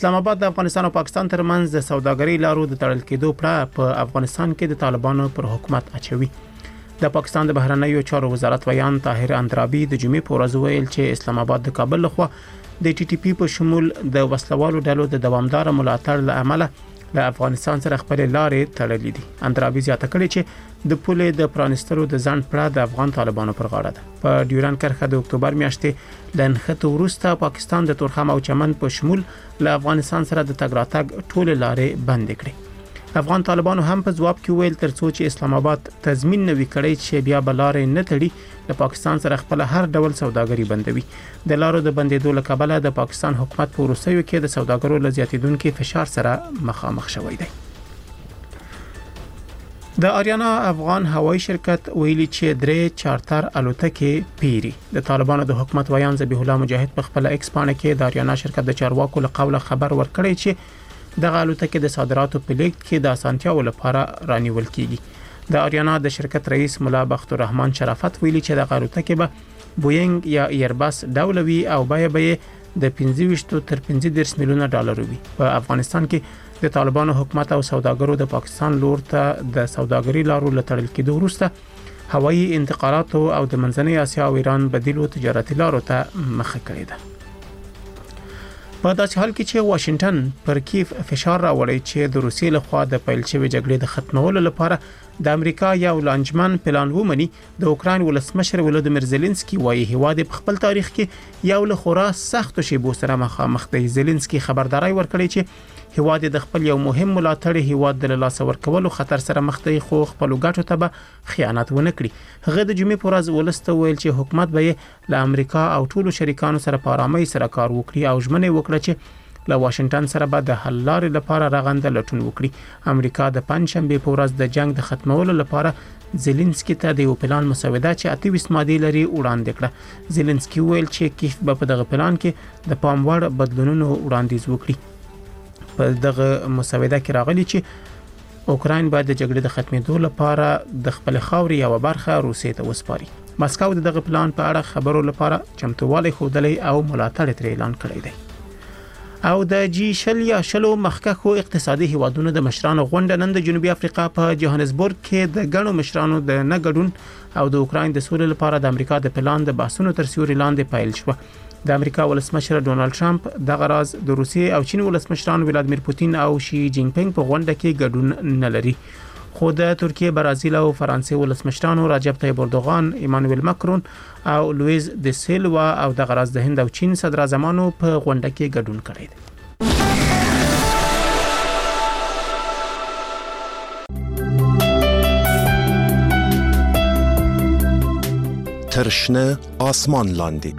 اسلام آباد د افغانستان او پاکستان ترمنځ د سوداګرۍ لارو د تړل کېدو پړه په افغانستان کې د طالبانو پر حکومت اچوي. د پاکستان د بهرنیو چارو وزارت ویان طاهر اندرابي د جمعې په ورځ ویل چې اسلام آباد د کابل لخوا د ټي ټي پی په شمول د وسلوالو ډلو د دوامدار ملاتړ له امله له افغانستان سره خپل لارې تړلې دي. اندرابي زیاته کړې چې د پولې د پرانستلو د ځنډ پړه د افغان طالبانو پر غاړه ده. په ډیورن کرښه د اکتوبر میاشتې له نښتو وروسته پاکستان د تورخم او چمن په شمول له افغانستان سره د تګ راتګ ټول لارې بند کړې. افغان طالبانو هم په ځواب کې ویل ترڅو چې اسلام آباد تضمین نوي کړي چې بیا بلارې نه تړي د پاکستان سره خپل هر ډول سوداګري بندوي. د لارو د بندیدو له کبله د پاکستان حکومت په روسیو کې د سوداګرو له زیاتیدونکو فشار سره مخامخ شوی دی. د آریانا افغان هوایی شرکت ویلي چې درې چارتر الوتکې پیری. د طالبانو د حکومت ویان ذبیح الله مجاهد په خپل ایکس پاڼه کې د آریانا شرکت د چارواکو له قوله خبر ورکړی چې د الوتکې د صادراتو په لیږد کې د اسانتیاو لپاره رانیول کیږي. د آریانا د شرکت رئیس مولا بخت الرحمن شرافت ویلي چې د الوتکې به بوینګ یا ایرباس ډولوي او بیه د 25 تر 15 میلیونه ډالر وي. په افغانستان کې د طالبانو حکومت او سوداګرو د پاکستان لور ته د سوداګري لارو لټړل کېدو وروسته هوایي انتقالاتو او د منځنۍ اسیا او ایران بدیلو تجارتي لارو ته مخه کړې ده. په داسې حال کې چې واشنگټن پر کیف فشار راوړی چې د روسیې لخوا د پیل شوی جګړې د ختمولو لپاره د امریکا یو لانجمن پلان ومني. د اوکراین ولسمشر ولودیمیر زيلنسکي وايي هیواد په خپل تاریخ کې یو له خورا سختو شیبو سره مخامخ دی. زيلنسکي خبرداري ورکړي چې هیواد د خپل یو مهم ملاتړ هیواد د لاس ورکولو خطر سره مخ دی خو خپل ګټو ته به خیانت ونه کړي. هغه د جمعې په ورځ ولسته ویل چې حکومت به له امریکا او ټولو شریکانو سره په آرامۍ سره کار وکړي او ژمنه وکړه چې له واشنگټن سره به د حل لارې لپاره رغنده لټون وکړي. امریکا د پنځشنبه په ورځ د جنگ د ختمولو لپاره زيلنسکي ته د یو پلان مسوده چې 28 ماده لري وړاندې کړه. زيلنسکي ویل چې کیف به په دغه پلان کې د پام وړ بدلونونو وړاندیز وکړي. په دغه مسوده کې راغلي چې اوکراین باید د جګړې د ختمېدو لپاره د خپل خاوري یو برخه روسیې ته وسپاري. ماسکو د دغه پلان په اړه خبرو لپاره چمتووالی خوده او ملاتړ تر اعلان کړی دی. او د جی شل یا شلو مخکښو اقتصادي هیوادونو د مشرانو غونډه نن د جنوبي افریقا په جوهانسبورګ کې د ګڼو مشرانو د نه ګډون او د اوکراین د سولې لپاره د امریکا د پلان د بحثونو تر سیوري لاندې پیل شو. د امریکا ولسمشر ډونالد ټرمپ د غراز د روسیې او چین ولسمشرانو ولادیمیر پوتین او شي جین پینګ په غونډه کې ګډون نه لري. خو د ترکیه، برازیل او فرانسې ولسمشرانو رجب طیب اردوغان، ایمانوئل ماکرون او لوئیز د سیلوا او د غراز د هند او چین صدر اعظمانو په غونډه کې ګډون کړی دی. ترشنه آسمان لاندی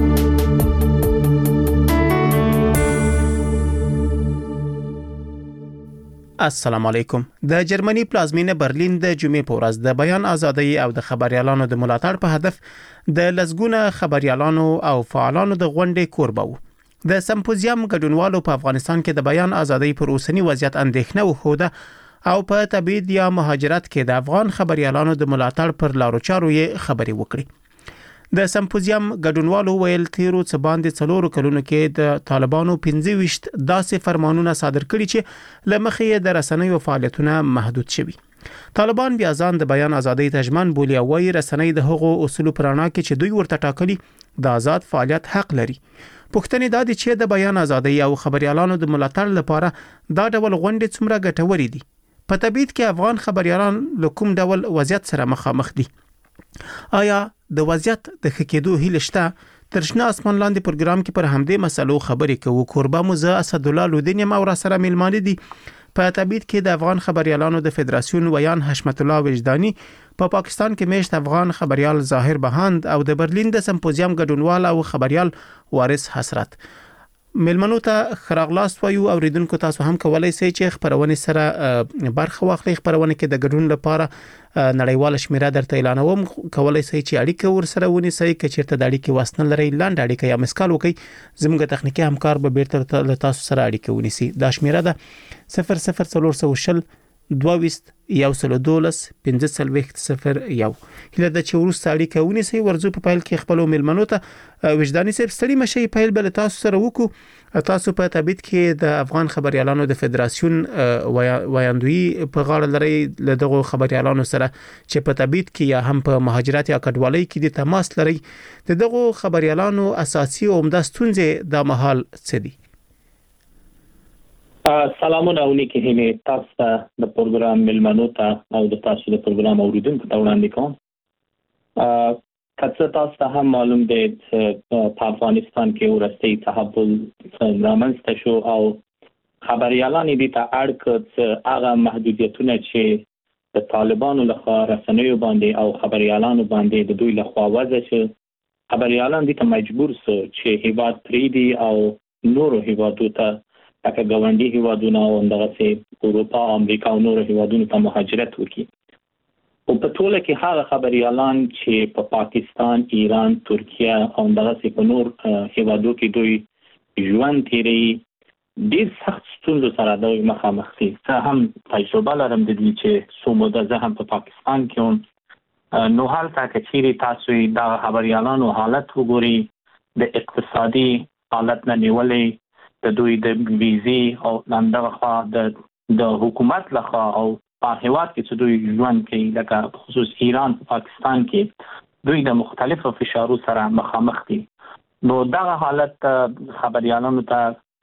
السلام علیکم. د جرمني پلازمینه برلین د جمعې په ورځ د بیان ازادۍ او د خبريالانو د ملاتړ په هدف د لسګونه خبريالانو او فعالانو د غونډې کوربه وو. د سمپوزیم ګډونوالو په افغانستان کې د بیان ازادۍ پر اوسنی وضعیت اندېښنه وښوده او په تبعید یا مهاجرت کې د افغان خبريالانو د ملاتړ پر لارو چارو یې خبري وکړي. د سمپوزیم ګډونوالو ویل تیرو څه باندې 4 کلونو کې د طالبانو 25 داسې فرمانونه صادر کړي چې لمخې د رسنیو فعالیتونه محدود شوي. طالبان بیا ځان د بیان ازادۍ تجمن بولي او وایي رسنۍ د هغو اصول پرانا کې چې دوی ورته ټاکلي د آزاد فعالیت حق لري. پښتنې دا دي چې د بیان ازادۍ او خبريالانو د ملاتړ لپاره دا ډول غونډې څومره ګټورې دي. په تبعید کې افغان خبريالان له کوم ډول وضعیت سره مخامخ دي؟ آیا د وضعیت د خکېدو هیله شته؟ ترشنه اسمان لاندې پروګرام کې پر همدې مسلو خبرې کوو. کوربه مو زه اسد الله لودین یم او را سره میلمانه دي په تبعید کې د افغان خبريالانو د فدراسیون ویان حشمت الله وجدانی، په پاکستان کې میشت افغان خبريال ظاهر بهاند او د برلین د سمپوزیم ګډونوال او خبريال وارث حسرت. ملمنو ته خراغلاست وایو. اوریدونکو تاسو هم کولای شئ چې خبرونه سره برخه واخلئ. خبرونه کې د ګډون لپاره نړیوال شمیره درته اعلانوم. کولای شئ چې اړیکه ورسره ونیسئ که چیرته د اړیکې واسنه لرئ لاند اړیکه یا مسکال وکړئ. زموږ تخنیکی همکار به بیرته له تاسو سره اړیکه ونیسي. دا شمیره ده 00420 22 112 15 01 هله د چورست اړیکه ونیسي ورزو په پایل کې خپل ملمنو ته وجداني سیب ستړي مشي پایل بل تاسو سره وکړو تاسو په تبعید کې د افغان خبريالانو د فدراسیون وایاندوی په غاړه لري له دغه خبريالانو سره چې په تبعید کې یا هم په مهاجرت یا کډوالۍ کې د تماس لري دغه خبريالانو اساسي او عمده ستونزې د محل څه دي سلامونه اونیکه هله تاسو د پروګرام ملمنو ته او د تاسو د پروګرام اوریدونکو ته وړاندې کوم کڅه تاسو ته هم معلوم دی چې په افغانستان کې ورستي تحول رامنځته شو او خبريالان دي ته اړ کړ هغه محدودیتونه چې د طالبانو لخوا رسنیو باندې او خبريالانو باندې د دوی لخوا وضع شو خبريالان دي ته مجبور سو چې هیواد پریدي او نورو هیوادو ته لکه ګاونډي هیوادونه او دغه اروپا امریکا او نورو هیوادونو ته مهاجرت وکړي او په ټوله کې هغه خبريالان چې په پاکستان، ایران، ترکیه او دغه په نور هیوادو کې دوی ژوند تیري ډېر سخت ستونزو سره دوی مخامخ دي. زه هم تجربه لرم د دې چې څومره زه هم په پاکستان کې نو حالت کچيري تاسو د خبريالانو حالت وګوري د اقتصادي حالت نه نیولې د دوی د ویزې او لندغه د حکومت لخوا او په هیواد کې چې دوی ژوند کوي لکه خصوص ایران په پاکستان کې دوی د مختلفو فشارونو سره مخامخ دي نو دغه حالت خبريالانو ته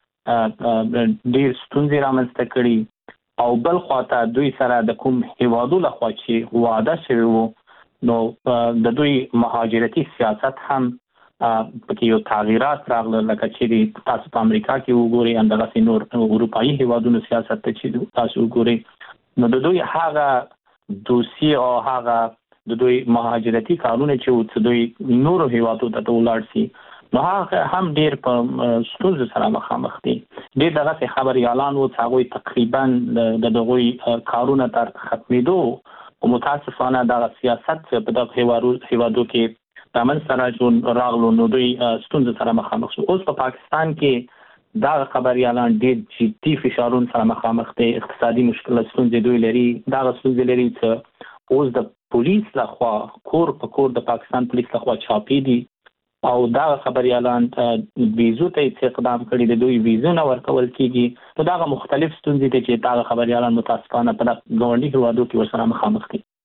ډېر ستونزې رامنځته کړي او بل خواته دوی سره د کوم هیوادو لخوا چې وعده شوی وو نو د دوی مهاجرتي سیاست هم پکې یو تغیرات راغله لکه چې تاسو په امریکا کې وګورئ اندغه نور اروپایي هیوادونو سیاست ته چې تاسو وګورئ نو د دوی هغه دوسي او هغه د دوی مهاجرتي قانون چې دوی نور هیوادو ته ولاړ شي نو هغه هم ډیر په ستونزو سره مخامخ دي ډیر دغه خبريالان او هغه تقریبا د دغه کارونه تر ختمېدو او متاسفانه د سیاست په دغه هیوادو کې تمن سره جون راغلو نو دوی ستونزې سره مخامخ شو اوس په پاکستان کې دا خبريالان ډېر جدي فشارونو سره مخامخ دي اقتصادي مشکلات ستونزې دوی لري دا ستونزې لري چې اوس د پولیس لخوا کور په کور د پاکستان پولیس لخوا چاپی دي او دا خبريالان ویزو ته اقدام کړي د دوی ویزو نه ورکول کیږي نو دا مختلف ستونزې دي چې دا خبريالان متاسفانه په ګاونډي هیوادو کې ورسره مخامخ دي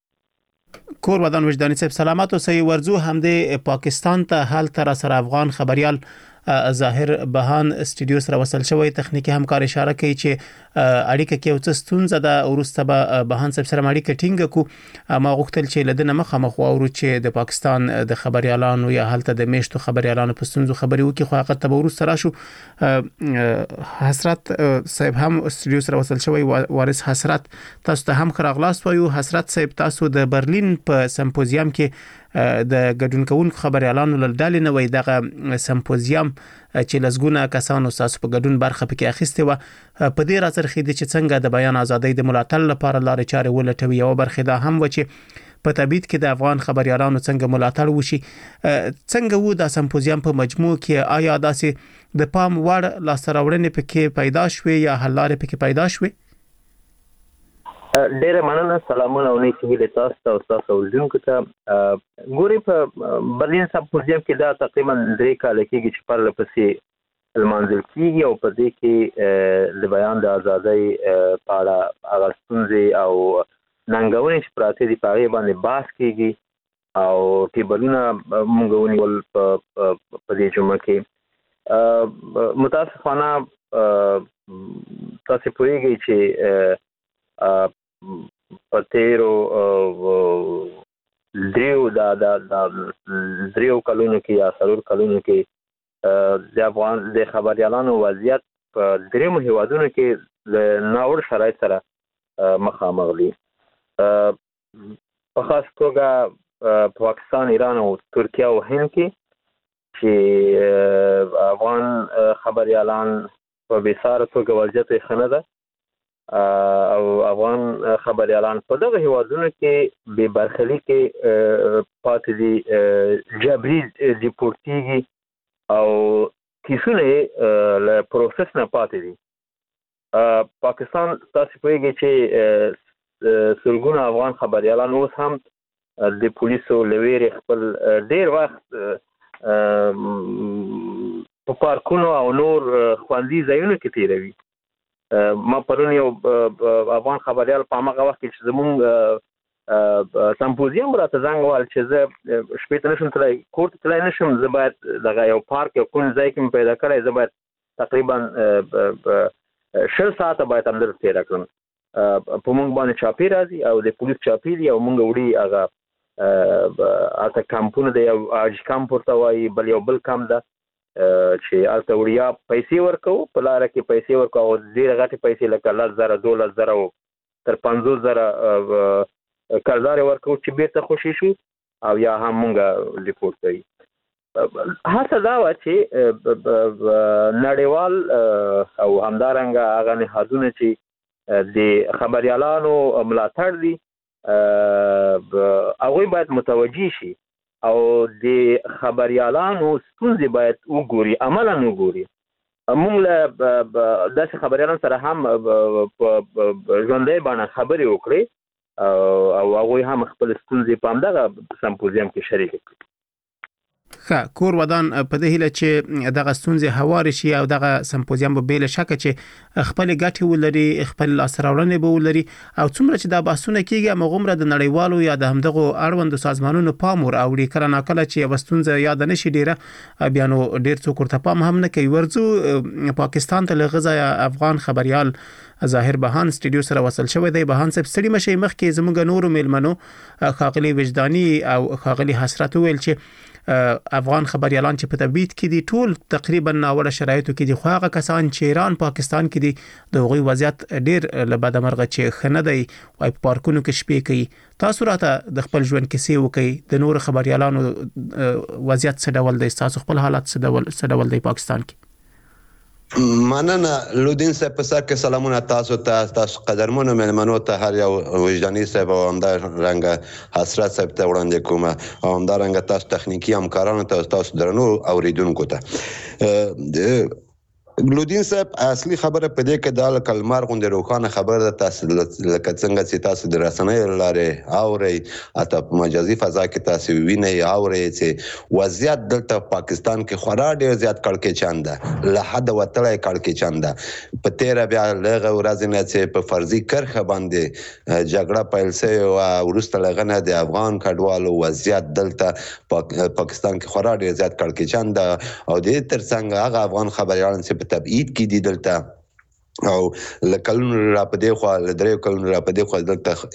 کور ودان وجداني صاحب سلامات اوسئ ورزو همدې پاکستان ته حال تر سره افغان خبريال ظاهر بهان استودیو سره وصل شوی تخنیکی همکار اشاره کوي چې اړیکه کې اوس ستونزه ده ورسته به بهان صاحب سره اړیکه ټینګ کو ما غوښتل چې لدنه مخامخ واورو چې د پاکستان د خبريالانو یا حالت د میشتو خبريالانو په ستونزو خبري وکي خو هغه ته ورسته راشو حسرت صاحب هم استودیو سره وصل شوی وارث حسرت تاسو ته هم خراغلاس وایو حسرت صاحب تاسو د برلین په سمپوزیم کې د ګډون کوونکو خبريالانو لړدالې نه وای دغه سمپوزیم چې لزګونه کسانو تاسو په ګډون برخه پکې اخیسته و په دې راځرخې د چې څنګه د بیان ازادۍ د ملاتړ لپاره لارې چارې ولټوي او برخه دا هم و چې په تبعید کې د افغان خبريالانو څنګه ملاتړ وشي څنګه وو د سمپوزیم په مجموع کې آیا داسې د پام وړ لاسراوړنې پکې پیدا شوې یا حل لارې پکې پیدا شوې ډیره مننه سلامونه او نیکی هیله تاسو او تاسو ولونکو ته ګوري په برلین سمپوزیم کې دا تقریبا 3 کال کېږي چې پر لپسې المنزل کېږي او په دې کې د بیان د ازادۍ په اړه هغه ستونزې او ننګونې چې پراته دي په هغې باندې بحث کېږي او ټیبلونه موږ ونیول په دې جمعه کې متاسفانه تاسو پوهیږئ چې په تیرو دریو کلونو کې یا څلور کلونو کې د افغان د خبريالانو وضعیت په دریو هیوادونو کې له ناوړه شرایط سره مخامخ دي په خاص توګه پاکستان، ایران او ترکیه او هند کې چې افغان خبريالان په بېساره توګه وضعیت یې ښه نه ده او افغان خبريالان په دغه هیوادونو کې بې برخلیکي پاتې دي جبري دیپورتیږي او کیسونه له پروسس نه پاتې دي پاکستان تاسو پوهیږئ چې سلګونه افغان خبريالان اوس هم د پولیسو لویری خپل ډیر وخت په پارکونو او نور خوندي ځایونو کې تیروي. ما پرون یو افغان خبريال په هغه وخت کې چې زموږ سمپوزیوم راته زنګ ووهل چې زه شپې ته نشم تللی، کور ته تللی نشم، زه باید دغه یو پارک یو کوم ځای کې مې پیدا کړی، زه باید تقریبا 6 ساعته باید همدلته تېره کړم. په موږ باندې چاپی راځي او د پولیس چاپی دی او موږ وړي هغه هلته کمپونه دی، یو حاجي کمپ ورته وایي، بل یو بل کمپ ده چې هلته وړیا پیسې ورکوو، په لاره کې پیسې ورکوو او ډېرې غټې پیسې لکه 10,000 12,000 او تر 50,000 قرضدارې ورکوو چې بیرته خوشي شو او یا هم مونږ ریپورټ کوي. هڅه دا وه چې نړیوال او همدارنګه هغه نهادونه چې د خبریالانو ملاتړ دي هغوی باید متوجه شي او د خبریالانو ستونزې باید وګوري، عملاً وګوري. موږ له داسې خبریالانو سره هم په ژوندۍ بڼه خبرې وکړې او هغوی هم خپل ستونزې په همدغه سمپوزیم کې شریکې کړي. کور ودان په دې هیله چې دغه ستونزې هواري شي او دغه سمپوزیم به بل شک چې خپل ګټي ولري، خپل لاسراوړنې به ولري او څومره چې دا بحثونه کیږي مغمره د نړیوالو یا د همدغه اړوند سازمانونو پام ور اوړي کله ناکله چې وستونزه یاد نشي ډیره بیا نو ډیر څوک ورته پام هم نه کوي. ورځو پاکستان ته لغزا افغان خبريال ظاهر بهان سټډیو سره وصل شوی دی. بهان صاحب ستړي مشي مخکې زموږ نورو میلمنو خاغلی وجداني او خاغلی حسرت ویل چې افغان خبريالان چې په تبعید کې دي ټول تقریبا ناوړه شرایطو کې دي، خو هغه کسان چې ایران پاکستان کې دي د هغوی وضعیت ډیر له بدمرغه چې خنه دی او په پارکونو کې شپې کوي. تاسو راته د خپل ژوند کیسې وکړئ، د نور خبريالانو وضعیت څه ډول دی، تاسو خپل حالات څه ډول دی پاکستان کې؟ مننه لودین صاحب، په سر کې سلامونه تاسو ته، تاسو قدرمنو مېلمنو ته، هر یو وجداني صاحب او همدارنګه حسرت صاحب ته وړاندې کوم او همدارنګه تاسو تخنیکی همکارانو ته، تاسو درنو اوریدونکو ته. لودین صاحب اصلي خبره په دې کې د کلمار غونډه روخانه خبره ده، تاسو لکه څنګه چې تاسو د رسنۍ لارې اوري اته په مجازي فضا کې تاسو وینئ اوري چې وضعیت دلته پاکستان کې خورا ډیر زیات کړکېچن ده، له حد وتلی کړکېچن ده. په تیره بیا لږه ورځ نه چې په فرضي کرښه باندې جګړه پیل شوې وه، وروسته له هغه نه د افغان کډوالو وضعیت دلته پاکستان کې خورا ډیر زیات کړکېچن ده او د دې ترڅنګ هغه افغان خبریالان چې په تبعید کې دي دلته او لکلونو را په دې خوا له 3 کلونو را په دې خوا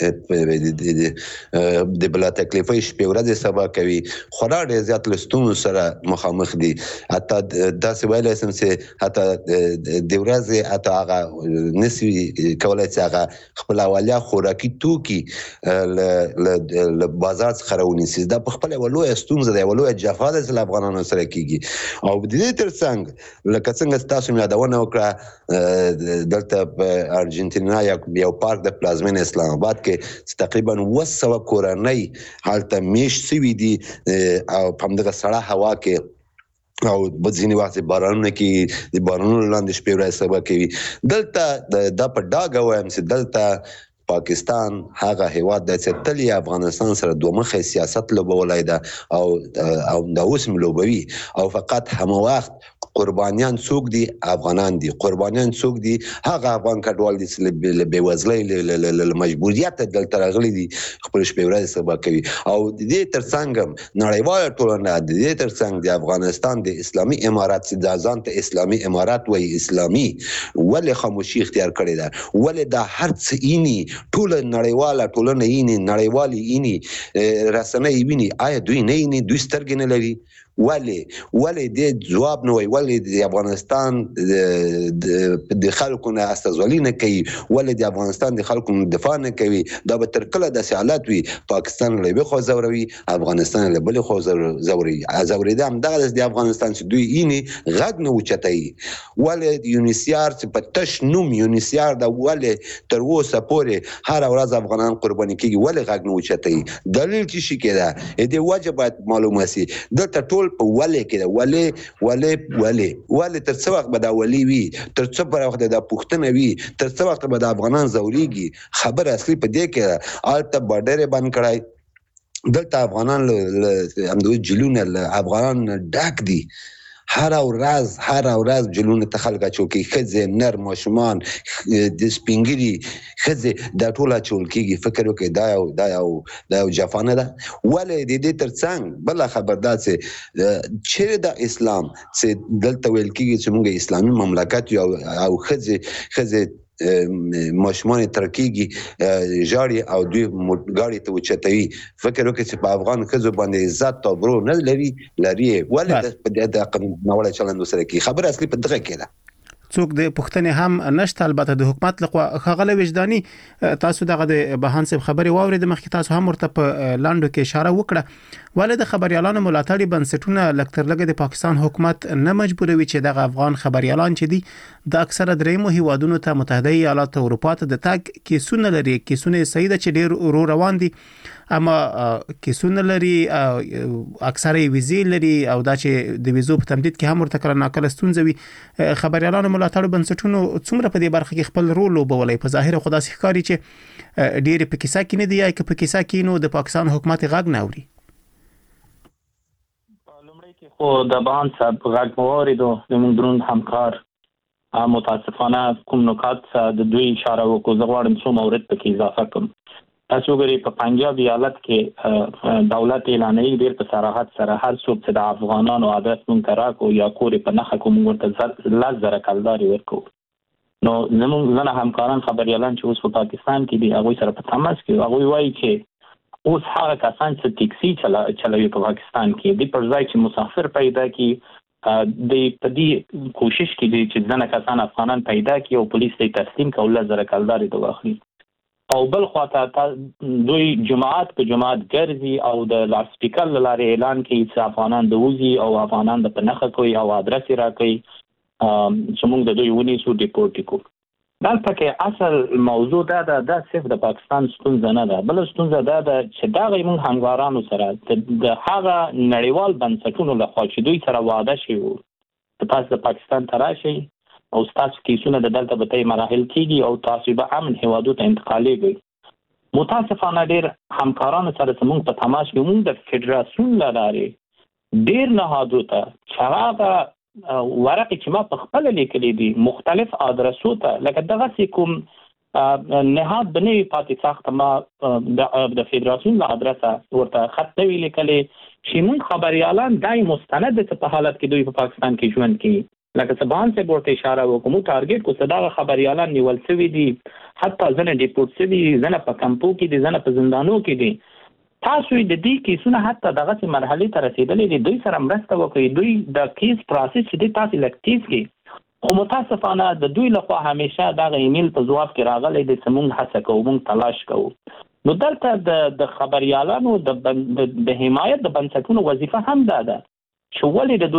دلته د بلا تکلیفي شپې ورځې سبا کوي، خورا ډېر زیات له ستونزو سره مخامخ دي. حتی داسې ویلی شم چې حتی د ورځې حتی هغه نسي کولی چې هغه خپل اولیا خوراکي توکي له بازار څخه راونیسي. دا په خپله یوه لویه ستونزه ده، یوه لویه جفا ده چې له افغانانو سره کېږي. او د دې ترڅنګ لکه څنګه چې تاسو مې یادونه وکړه دلته په ارجنټینا یو پارک د پلازمین اسلام آباد کې تقریبا 200 کورنۍ هلته میشت شوي دي او په همدغه سړه هوا کې او ځینې وخت بارانونه کې د بارانونو لاندې شپې ورځې سبا کوي. دلته دا په ډاګه وایم چې دلته پاکستان هغه هیواد دی چې تل یې افغانستان سره دوه مخی سیاست لوبولی ده او دا اوس هم لوبوي او فقط همه وخت قربانیان څوک دي؟ افغانان دي. قربانیان څوک دي؟ هغه افغان کډوال دي چې له بېوزلۍ له مجبوریته دلته راغلي دي، خپل شپې ورځې سبا کوي. او د دې ترڅنګ هم نړیواله ټولنه د دې ترڅنګ د افغانستان د اسلامي امارات چې دا ځان ته اسلامي امارات وایي، اسلامي ولې خاموشي اختیار کړې ده؟ ولې دا هر څه اینی ټوله نړیواله ټولنه اینی، نړیوالې اینی، رسنۍ ویني، آیا دوی نه اینی؟ دوی سترګې نه لري؟ ولې دې جواب نه وایي؟ ولې د افغانستان د خلکو نه استازولي نه کوي؟ ولې د افغانستان د خلکو نه دفاع نه کوي؟ دا به تر کله داسې حالت وي پاکستان له یوې خوا ځوروي، افغانستان له بلې خوا ځوروي. ځورېده همدغه د افغانستان چې دوی اینې غږ نه اوچتوي. ولې د یونیسیار چې په تش نوم یونیسیار ده، ولې تر اوسه پورې هره ورځ افغانان قرباني کېږي؟ ولې غږ نه اوچتوي؟ دلیل څه شي کې ده؟ دې وجه باید معلومه شي. دلته ټول ټول په ولې کې ولې تر څو وخت به دا ولي وي تر څو پر وخت دا پښتنه وي تر څو وخت به د افغانان زوريږي خبر اصلي په دې کې آلته بارډر باندې کړای دلته افغانان همدوی جلونه افغانان ډاک دي هر ورځ جلونه ته خلک چوکي خځه نر ماشومان د سپینګری خځه د ټوله چولکیږي فکر وکي دا یو جفانه ده ولې د دې ترڅنګ بل خبردار چې د اسلام چې دلته ویل کیږي چې موږ اسلامي مملکت او خځه ماشومان ترکیږي جاري او دوی ګاډي ته وچتوي فکر وکړي چې په افغان خزو باندې عزت او برو نه لري ولې د نوړه چلند وسره کی خبر اصلي په دغه کې ده څوک د پښتنې هم نشته البته د حکومت لخوا خغله وجداني تاسو دغه د بهان صاحب خبري واورید مخکې تاسو هم ورته په لاندو کې اشاره وکړه ولې د خبريالانو ملاتړي بنسټونه لکتر لګه د پاکستان حکومت نه مجبوروي چې دغه افغان خبريالان چې دي د اکثره درېمو هیوادونو ته متحده ایالات اروپا ته د تاګ کیسونه لري کیسونه سیده چې ډېر روان دي اما کیسونه لري اکثره ویزې لري او دا چې د ویزو په تمدید کې هم ورته کړه ناکله ستونزوي خبريالانو ملاتړ بنسټونو څومره په دې برخه کې خپل رول لوبولای په ظاهر خدا سي ښکاری چې ډېر په کیسه کې نه دی یا په کیسه کې نو د پاکستان حکومت غږ نه اوري لومړی کې خو د بهان صاحب غږ موریدو د موږ درون همکار متاسفانه کوم نکات د دوی اشاره وکړو زه غواړم څو مورد پکې اضافه کړم تاسو ګورئ په پنجاب ایالت کې دولت اعلانوي ډېر په صراحت سره هر څوک چې د افغانانو عادت مونږ راکو یا کورې په نخښه کوم ورته 10,000 کلداري ورکو نو زموږ ځنه همکاران خبريالان چې اوس په پاکستان کې دي هغه سره په تماس کې هغه وایي چې اوس هغه کسان چې ټیکسي چلوي په پاکستان کې د پرځای چې مسافر پیدا کی د پدې کوشش کې دي چې ځنه کسان افغانان پیدا کی او پولیس ته تسلیم کول 10,000 کلداري دوه اخلي او بل خواته دوی جماعت په جماعت ګرځي او د لاس سپیکر لاره اعلان کوي چې افغانان د وزي او افغانان د پنخه کوي او ادرس راکوي چې موږ د دوی ونی سو ډیپورټ کو دلته کې اصل موضوع دا صرف د پاکستان ستونزه نه ده بل ستونزه دا چې دا موږ همکارانو سره د هغه نړیوال بنسټونو له خوا چې دوی سره وعده شوی تاسو د پاکستان تراشي او تاسو کیسونه د دلته به مراحل کیږي او تاسو به امن هوادو ته انتقالېږي متاسفانه ډېر همکارانو سره موږ په تماس کې موږ د فدراسیون لاره ډېر نهادو ته چراغه ورقه چې ما په خپل لیکلې دي مختلف ادرسو ته لکه دغه کوم نهاد بنوي پاتې ساخت ما د فدراسیون له ادرسه ورته خط دی لیکلې چې موږ خبريالان دای مستند په حالت کې دوی په پاکستان کې ژوند کوي لکه سبحان سے ورته اشاره وکوم ټارګټ کو صداغه خبريالان نیول شوی دي حتی ځنه ډیپورټ شوی ځنه په کمپو کې دي ځنه په زندانو کې دي تاسو د دې کیسونه حتی دغه مرحله ته رسیدلې دي دوی سره مرسته وکړي دوی د کیس پروسس چې تاسو لکټیز کې خو متاسفانه د دوی لخوا همیشه دغه ایمیل په جواب کې راغلي د سمون هڅه کوو تلاش کوو نو دلته د خبريالانو د حمایت د بنسټونو وظیفه هم ده چې ولې د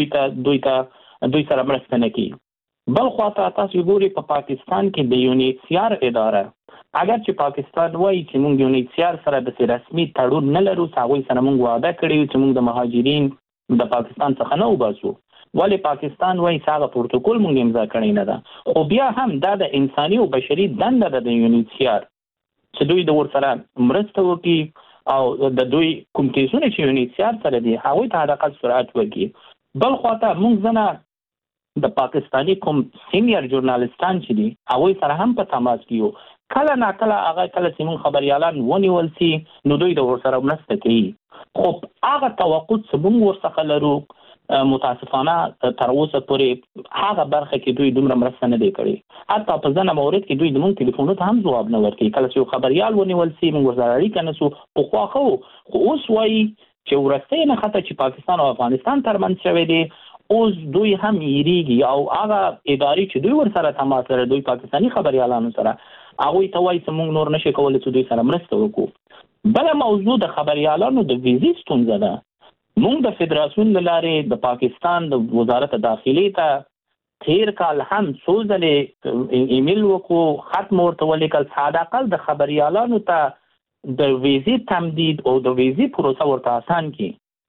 دوی سره مرسته نه کوي بل خواته تاسو ګوري په پاکستان کې د یونیسیار اداره اگر چې پاکستان وایي چې موږ یونیسیار سره د رسمي تړون نه لرو هغه سره موږ وعده کړی چې موږ د مهاجرین د پاکستان څخه نه وباسو ولی پاکستان وایي هغه پروتوکول موږ امضا کړی نه ده خو بیا هم دا د انساني او بشري دنده ده د یونیسیار چې دوی د ورسره مرسته وکړي او د دوی کوم کیسونه چې یونیسیار سره دي هغه ته حداقل سرعت ورکړي بل خواته موږ ځنه د پاکستانی کوم سینیئر ژورنالیستان چې دي هغه سره هم په تماس کې یو کله ناکله هغه کله چې موږ خبريالان ونیول سي نو دوی د ورسره مرسته کوي خو هغه توقع چې موږ ورڅخه لرو متاسفانه تر اوسه پورې هغه برخه کې دوی دومره مرسته نه دی کړې حتی په ځنه مورد کې دوی زموږ ټلیفونونو ته هم ځواب نه ورکوي کله چې خبريال ونیول سي موږ ورسره اړیکه نسو خو اوس وایي چې ورسته نه خطه چې پاکستان او افغانستان ترمنځ شوی دی اوس دوی هم یریږي او هغه ادارې چې دوی ورسره تماس لري دوی پاکستانی خبريالانو سره هغه ته وایي چې موږ نور نشي کولای چې دوی سره مرسته وکړو بل موضوع د خبريالانو د ویزې ستونزه ده موږ د فدراسیون لاره د پاکستان د وزارت داخلي ته تیر کال هم سوزلې ایمیل وکړو خط ورته ولیکل ساده اقل د خبريالانو ته د ویزې تمدید او د ویزې پروسه ورته آسان کی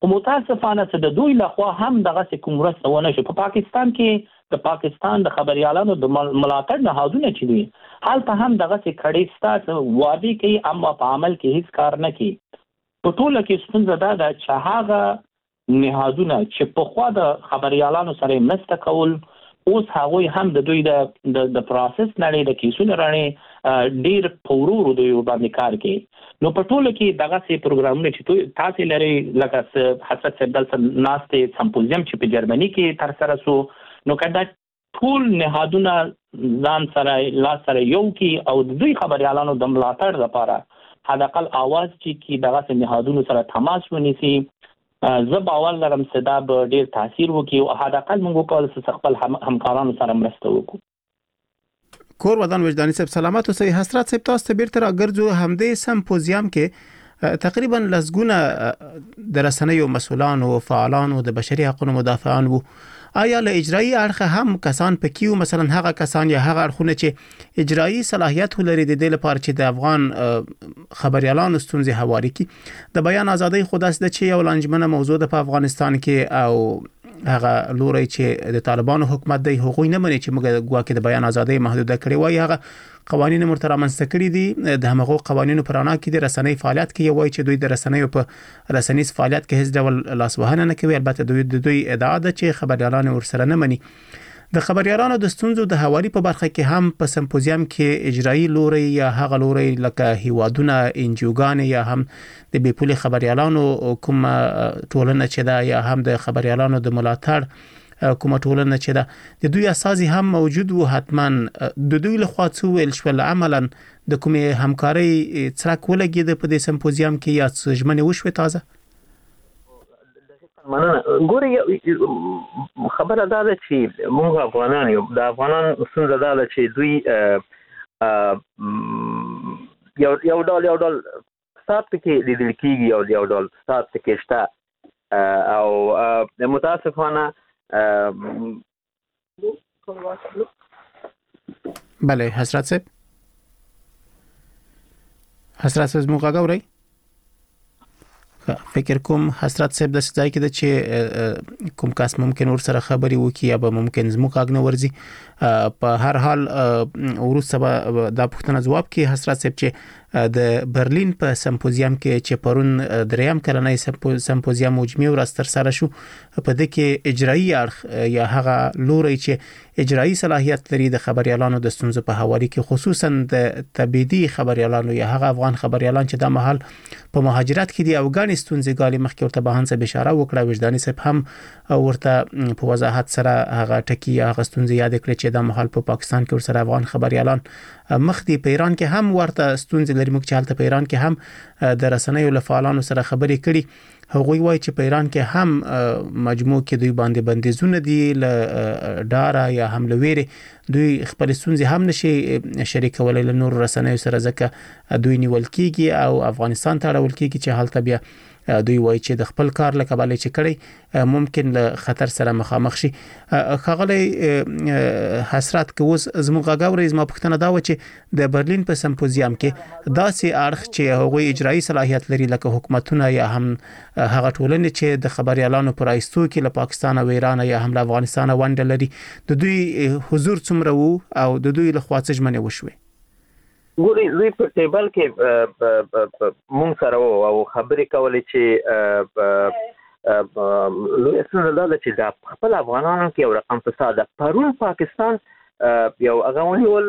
او متاسفانه چې د دوی لخوا هم دغه کوم مرسته ونه شي. په پاکستان کې د پاکستان د خبريالانو د ملاتړ نهادونه چې دي حالته هم دغه کړي ستاسو وادي کوي اما په عمل کې هیڅ کار نه کوي. په ټوله کې ستونزه دا ده چې هغه نهادونه چې په خوا د خبريالانو سره مرسته کول اوس هغوی هم د دوی د پروسس نړۍ د کیسونو رانه ډیر پورورو دوی باندې کار کوي. نو په ټوله کې دغه سي پروګرامونه چې تاسو لري لکه حسد سبدل ناستې سمپوزیم چې په جرمني کې تر سره سو نو کدا ټول نهادونه ځان سره لا سره یو کې او د دوی خبريالانو د ملاتړ لپاره حداقل आवाज چې دغه نهادونو سره تماس ونیسي زه باور لرم چې دا به ډیر تاثیر وکړي او حداقل موږ وکولای شو خپل همکارانو سره مرسته وکړو. کور ودان وجداني صاحب سلامات اوسئ. حضرت صاحب تاسو ته بیرته راګرځو همدې سمپوزیم کې تقریبا لسګونه د رسنیو مسؤلان او فعالان او د بشري حقوقو مدافعان وو. آیا له اجرایی اړخ هم کسان پکې مثلا هغه کسان یا هغه اړخونه چې اجرایی صلاحیت لري د دې لپاره چې د افغان خبريالانو ستونزې هواري کړي؟ د بیان ازادي خوداس د چې یو لنجمنه موضوع ده په افغانستان کې او هغه لوري چې د طالبانو حکومت دی هغوی نه مني چې موږ ګواکې د بیان ازادي محدوده کړي وای. هغه قوانين مرترمنځ کړي دي د همغه قوانینو پرانا کې د رسنۍ فعالیت کې وای چې دوی د رسنیو په رسنیز فعالیت کې هیڅ ډول لاسوهنه نه کوي. البته دوی ادعا ده چې خبريالان ورسره نه مني. د خبريالانو د ستونزو د هواري په برخه کې هم په سمپوزیم کې اجرایی لوري یا هغه لوري لکه هیوادونه انجوګان یا هم د بیپولي خبريالانو کوم ټولنه چې دا یا هم د خبريالانو د ملاتړ کوم ټولنه چې دا د دوی اساسي هم موجود وو. حتما د دوی له خوا څو ویل شو عملاً د کومې همکاري څرک ولګید په دې سمپوزیم کې یا څه ژمنه وشوه تازه؟ مننه. ګوره خبره دا ده چې موږ افغانان یو د افغانان څنګه دا ده چې دوی یو ډول سات کې لیدل کېږي او یو ډول سات کې شته او متاسفانه بله حضرت صاحب موږ غواړي فکر کوم حضرت صاحب د ځای کې د چې کوم کس ممکن ور سره خبري وکي یا به ممکن زموږ اګنه ورزي. په هر حال ورسره د پښتنه جواب کې حضرت صاحب چې د برلین په سمپوزیم کې چې پرون دریم کلنۍ سمپوزیم مجمع ورستر سره شو په دې کې اجرایی اړخ یا هغه لوري چې اجرایی صلاحیت لري د خبريالانو د ستونزو په حواله کې خصوصا د تبعیدي خبريالانو یا هغه افغان خبريالان چې د محل په مهاجرت کې دي افغان ستونزې غالي مخکې ورته بهانه اشاره وکړه. وجداني صاحب هم ورته په وضاحت سره هغه ټکی یا هغه ستونزې یاد کړې چې د محل په پاکستان کې ورسره افغان خبريالان مخدي په ایران کې هم ورته ستونزې لري. موږ چې حالت په ایران کې هم د رسنیو لفعالانو سره خبرې کړي. هغوی وایي چې په ایران کې هم مجموع کې دوی باندې بندیزونه دي ل ډاره یا هم لويري دوی خپل ستونزې هم نشي شریکولای له نور رسنیو سره ځکه دوی نیول کیږي او افغانستان ته اړول کیږي چې حالت بیا دوی وایي چې د خپل کار لکه بلې چې کړي ممکن له خطر سره مخامخ شي. خغلی حسرت کوز زموږ غاوري زما پښتنه دا و چې د برلین په سمپوزیم کې داسې اړخ چې هغوی اجرایی صلاحیت لري لکه حکومتونه یا هم هغه ټولنې چې د خبريالانو پر ایستو کې له پاکستان او ایران یا هم له افغانستان ونډه لري د دوی حضور څومره وو او د دوی له خوا څه ژمنه وشوه؟ ګوري دوی په ټیبل کې مونږ سره او خبرې کولې چې لوی څنګه دا چې د خپل افغانانو کې یو رقم فساد پرون پاکستان یو هغه ول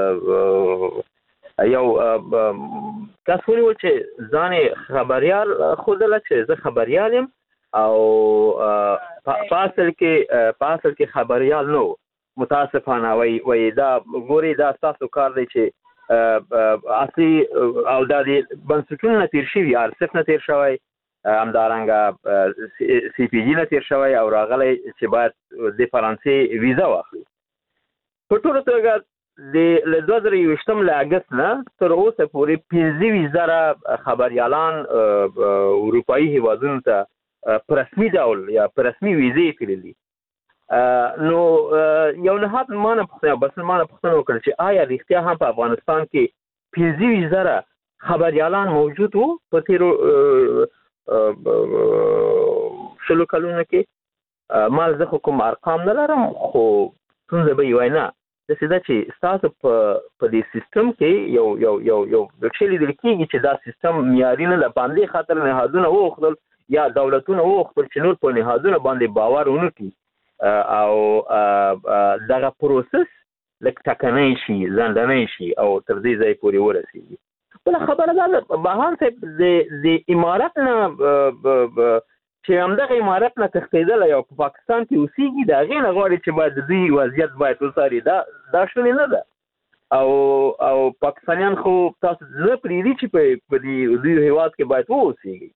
یو کس ونیول چې ځان خبريال خودله چې زه خبريال یم او پاسل کې خبريال نو متاسفانه وای دا ګوري دا تاسو کار دی چې اصلي او د بنسټونو تیر شوی ارسف نه تیر شوی همدارنګه سی پی جی نه تیر شوی او راغلی چې باید د فرانسې ویزا واخلي. په ټوله توګه د 2020 له اگست نه تر اوسه پورې 15,000 خبريالان اروپאי هیوادونو ته په رسمي ډول یا په رسمي ویزې تللي. نو یو نه هات مانه پښتنه وکړ چې آیا رښتیا هم په افغانستان کې 15,000 خبريالان موجود وو په تیرو شلو کلونو کې ما زه کوم ارقام نه لرم خو څنګه به وای نه د سیده چې تاسو په دې سیستم کې یو اکچولی د کېږي چې دا سیستم معیاري نه باندې خاطر نهادونه وخدل یا دولتونه وخدل چې نور په نهادونه باندې باور ونه کړي او دغه پروسس لکه ټکنۍ شي ځندنۍ شي او تر دې ځای پورې ورسېږي. بله خبره ده بهان صاحب د امارت نه چې همدغه امارت نه تښتېدلی او په پاکستان کې اوسېږي د هغې نه غواړي چې باید د دوی وضعیت باید وڅاري دا شونې نه ده او پاکستانیان خو تاسو نه پرېږدي چې په دې دوی هېواد کې باید واوسېږي.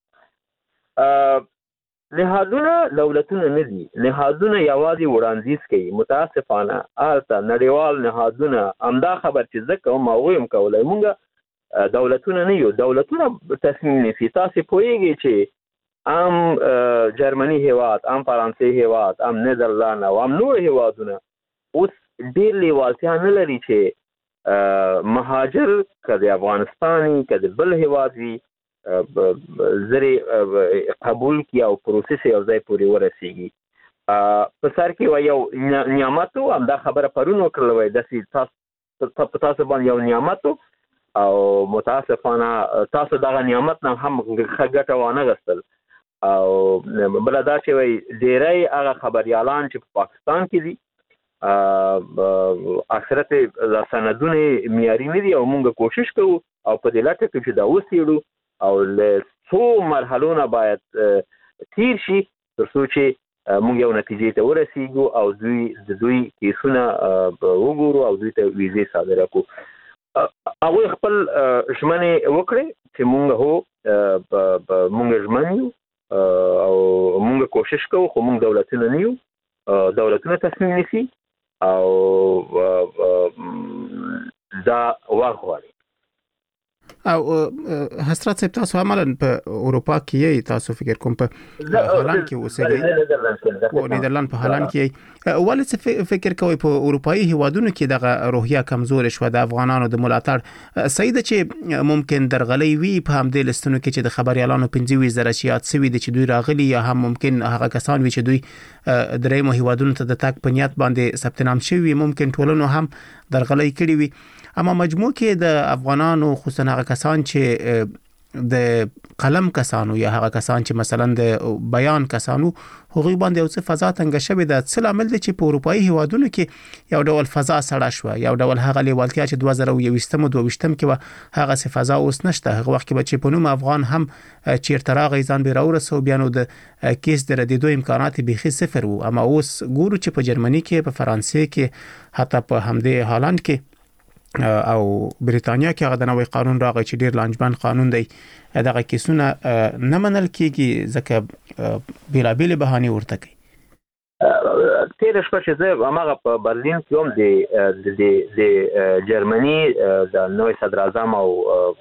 نهادونه دولتونه نه دي، نهادونه یوازې وړاندیز کوي. متاسفانه هلته نړیوال نهادونه همدا خبر چې زه کوم هغوی هم کولی، مونږ دولتونه نه یو، دولتونه تصمیم نیسي. تاسې پوهېږئ چې ام جرمني هیواد، ام فرانسې هیواد، ام نیدرلند او ام نور هیوادونه اوس ډېر لیوالتیا نه لري چې مهاجر که د افغانستان که د بل هیواد وي زرې قبول کړي او پروسس یو ځای پورې ورسېږي. په سر کې یو نعمت و، همدا خبره پرون وکړله وایي داسې په تاسو باندې یو نعمت و او متاسفانه تاسو دغه نعمت نه هم ښه ګټه وانه غستل. او بله دا چې وایي ډېری هغه خبریالان چې په پاکستان کې دي اکثرت دا سندونه معیاري نه دي او موږ کوشش کوو او په دې لټه کې چې دا وڅېړو او له څو مرحلو نه باید تیر شي تر څو چې موږ یو نتیجې ته ورسېږو او د دوی کیسونه وګورو او دوی ته ویزې صادره کړو. هغوی خپل ژمنې وکړې چې موږ هو موږ ژمن یو او موږ کوشش کوو خو موږ دولتونه نه یو، دولتونه تصمیم نیسي او دا وخت غواړي. او حضرت صاحب تاسو عملاً په اروپا کې یې تاسو فکر کوم په هالند کې اوسېږئ او نیدرلند په هالند کې ولې څه فکر کوئ په اروپایي هیوادونو کې دغه روحیه کمزورې شوه د افغانانو د ملاتړ صحیح ده چې ممکن درغلۍ وي په همدې لستونو کې چې د خبریالانو 15,000 چې یاد سوي دي چې دوی راغلي یا هم ممکن هغه کسان وي چې دوی درېیمو هیوادونو ته د تګ په نیت باندې ثبت نام شوي ممکن ټولنو هم درغلۍ کړي وي. اما مجموع کې د افغانانو خصوصا هغه کسان چې د قلم کسانو یا هغه کسان چې مثلا د بیان کسانو هغوی باندې یو څه فضا تنګه شوې ده، څه لامل دی چې په اروپایي هیوادونو کې یو ډول فضا سړه شوه، یو ډول هغه لیوالتیا چې 2021 کې وه هغه څه فضا اوس نشته. هغه وخت کې چې په نوم افغان هم چیرته راغی ځان به راورسو بیا نو د کیس د ردېدو امکانات بیخي صفر وو. اما اوس ګورو چې په جرمني کې، په فرانسې کې، حتی په همدې هالند کې او بریتانیا کې هغه د نوې قانون راغی چې ډیر لانجمن قانون دی، دغه کیسونه نه منل کېږي ځکه بیلابېلې بهانې ورته کوي. تېره شپه چې زه هماغه په برلین کې هم د جرمني د نوی صدر اعظم او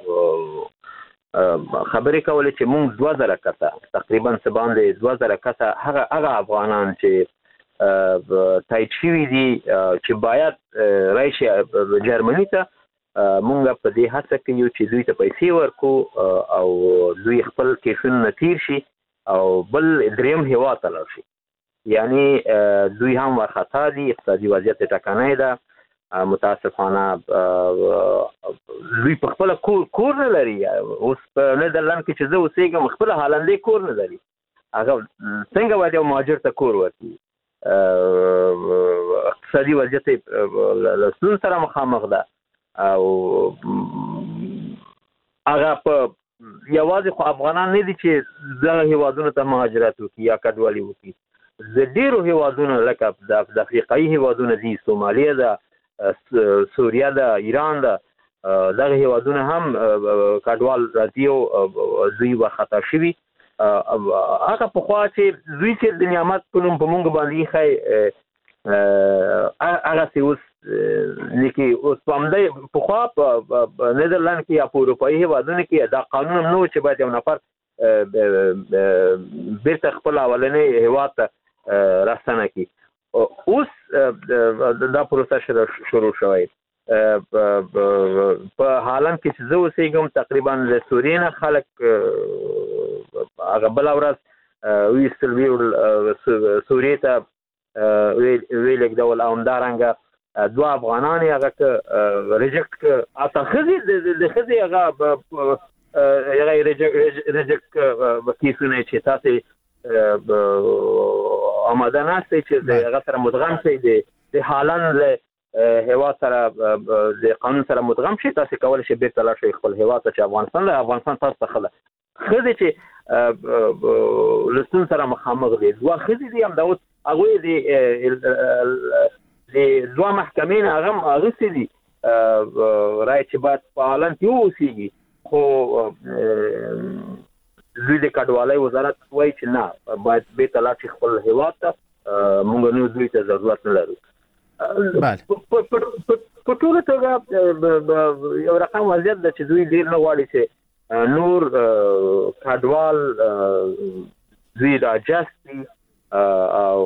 خبرې کولې چې موږ 2000 کسه تقریبا څه باندې 2000 کسه هغه افغانان چې تایید شوي دي چې باید راشي جرمني ته، مونږ په دې هڅه کوي چې دوی ته پیسې ورکو او دوی خپل کیسونه تیر شي او بل دریم هیواد ته لاړ شي. یعنی دوی هم ورخطا دي، اقتصادي وضعیت ټکنۍ ده، متاسفانه دوی په خپل کور نه لري. اوس په نیدرلند کې چې زه اوسېږم خپل هالندی کور نه لري، هغه څنګه باید یو مهاجر ته کور ورکړي؟ اقتصادي وضعیت له ستونزو سره مخامخ ده او هغه په یوازې خو افغانان نه دي چې دغه هیوادونو ته مهاجرت وکړي یا کډوالي وکړي. د ډېرو هیوادونو لکه د افریقایي هیوادونه دي، سومالیه ده، سوریه ده، ایران ده، دغه هیوادونه هم کډوال راځي او دوی ورخطا شوي. هغه پخوا چې دوی چې د نعمت په نوم په مونږ باندې ایښی هغسې اوس نه کې. اوس په همدې پخوا په نیدرلند کې یا په اروپایي هیوادونو کې دا قانون هم نه و چې باید یو نفر بیرته خپل اولنی هیواد ته راستنه کړي. اوس دا پروسه شروع شوی. په هالند کې چې زه اوسېږم تقریبا له سوریې نه خلک هغه بله ورځ ویستل سوریې ته ویلک ډول او همدارنګه دوه افغانان هغه ریجکټ اته خزي د خزي هغه ریجکټ کیسونه چې تاسو آماده نهسته چې هغه سره مدغم شي د حالن له هوا سره د قانون سره مدغم شي تاسو کولای شئ بیرته لاړ شئ خپل هوا ته چې افغانستان تاسو ته خله خزي چې لستون سره مخامخ دي دوه خزي دي هم دا اوس هغه د دوه محکمې هغه سړي راي چې بعد فعالان یوسیږي خو دوی د کډوالۍ وزارت وایي چې نه باید بیرته لاړ شي خپل هیواد ته موږ نو دوی ته ضرورت نه لرو. په ټوله توګه یو رقم وضعیت ده چې دوی ډېر نه غواړي چې نور کډوال دوی راجستي او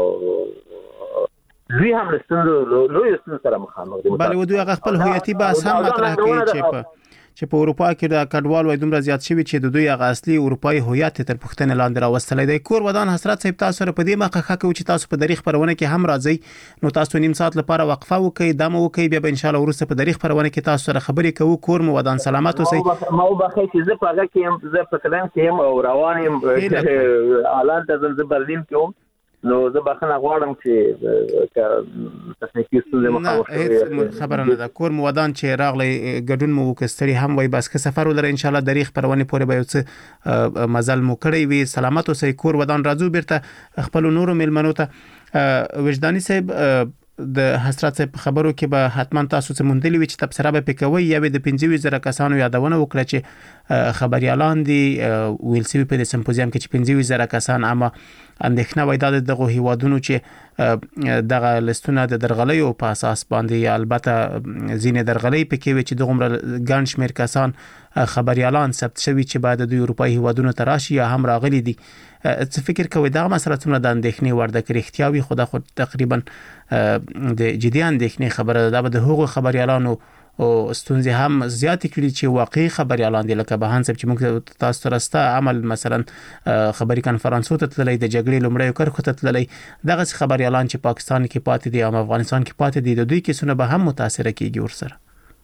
دوی هم لوی ستونزو سره مخامخ دي. بله و دوی هغه خپل هویتي بحث هم مطرح کوي چې په اروپا کې د کډوال وای دومره زیات شوی چې د دوی هغه اصلي اروپאי هویت تر پوښتنې لاندې راوستلې دی. کور ودان حسرت صاحب تاسو سره په دې مخه خکه چې تاسو په دریغ پرونه کې هم راځي نو تاسو نیم ساعت لپاره وقفه وکړئ دمو وکړئ بیا ان شاء الله ورسته په دریغ پرونه کې تاسو سره خبرې کوو. کور مو ودان سلامت اوسئ. ما وبخښئ چې زه په هغه کې هم زه په کلام کې هم او روان یم اعلان ته زه برلین کې هم نو زه بخښنه غواړم چې تخنیکی ستونزې مخاوخ خبره نه ده. کور مو ودان چې راغلی ګډون مو وکستري هم وای بس که سفر ولر ان شاء الله دریغ پرونه پورې به یو څه مزل مو کړی وي. سلامت اوسئ. کور ودان راځو بیرته خپل نورو ملمنو ته. وجداني صاحب د حسرت صاحب خبرو کې به حتما تاسو څه مونډلې وي چې تبصره به پکوي یا د 15,000 کسانو یادونه وکړه چې خبريالان دي ویلسي په سمپوزیم کې چې 15,000 کسان اما اندېښنه وای دغه هیوادونو چې دغه لستونه د درغلیو په اساس باندې البته زینې درغلي پکې وي چې دغه ګڼ شمېر کسان خبريالان ثبت شوي چې بعد د اروپאי هیوادونو تراشي یا هم راغلي دي. څه فکر کوي دا مسله څومره د اندېښنې وړ ده کې احتیاوي خدا خود تقریبا د جدي اندېښنې خبره ده به د هغو خبريالانو او ستونزې هم زیات کړي چې واقعي خبريالان دي لکه بهان صاحب چې موږ تاسو ترسته عمل مثلا خبري کانفرنسو ته تللی د جګړې لومړی کرخو ته تللی دغه خبريالان چې پاکستان کې پاتې دي او افغانستان کې پاتې دي د دوی کیسونه به هم متاثر کیږي ورسره.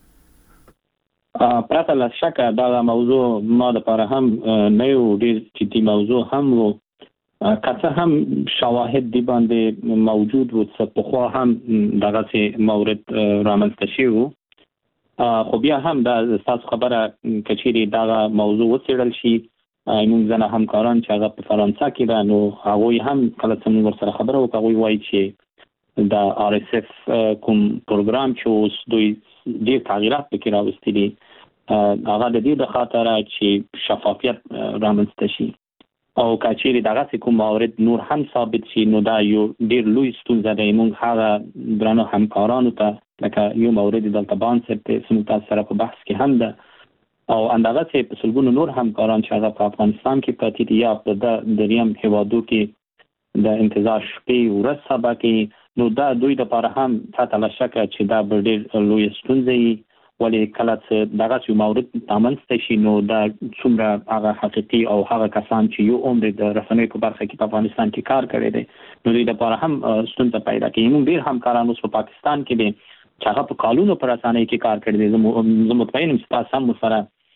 پرته له شکه دا موضوع ما لپاره هم نه یو ډیر جدي موضوع هم وو که هم شواهد دی باندې موجود وو څه په خو هم دغه څه مورد رامنځته شي وو خو بیا هم دا تاسو خبره کچيري دا موضوع وڅېړل شي موږ ځنه همکاران چې هغه په فرانسه کې ده نو هغه هم کله څنګه ورسره خبره وکړي وایي چې دا RSF کوم پروګرام چې اوس دوی ډېر تغیرات پکې راوستي دي هغه د دې د خاطر چې شفافیت رامنځته شي او کچيري دغه کوم مورد نور هم ثابت شي نو دا یو ډېر لوی ستونزه ده. موږ هغه درنو همکارانو ته لکه یو مورد دلته باندې سمو تاسو سره په بحث کې هم ده او اندغه چې په سلګونو نور همکاران چې هغه په افغانستان کې پاتې دي یا په دریم هیوادو کې د انتظار شپې ورځ سبا کې نو دا دوی د لپاره هم پته لا شکه چې دا ډېر لوی ستونزه ولی کله چې دغه یو مورد تامنځته شي نو دا څومره هغه حقيقي او هغه کسان چې یو عمر د رسنیو په برخه کې په افغانستان کې کار کړی دی نو دوی د لپاره هم ستونزه پیدا کوي. موږ ډېر همکاران اوس په پاکستان کې دي چې هغه په قانونو پر اسانه کې کار کړی دی. زه مطمئن یم چې تاسو هم سره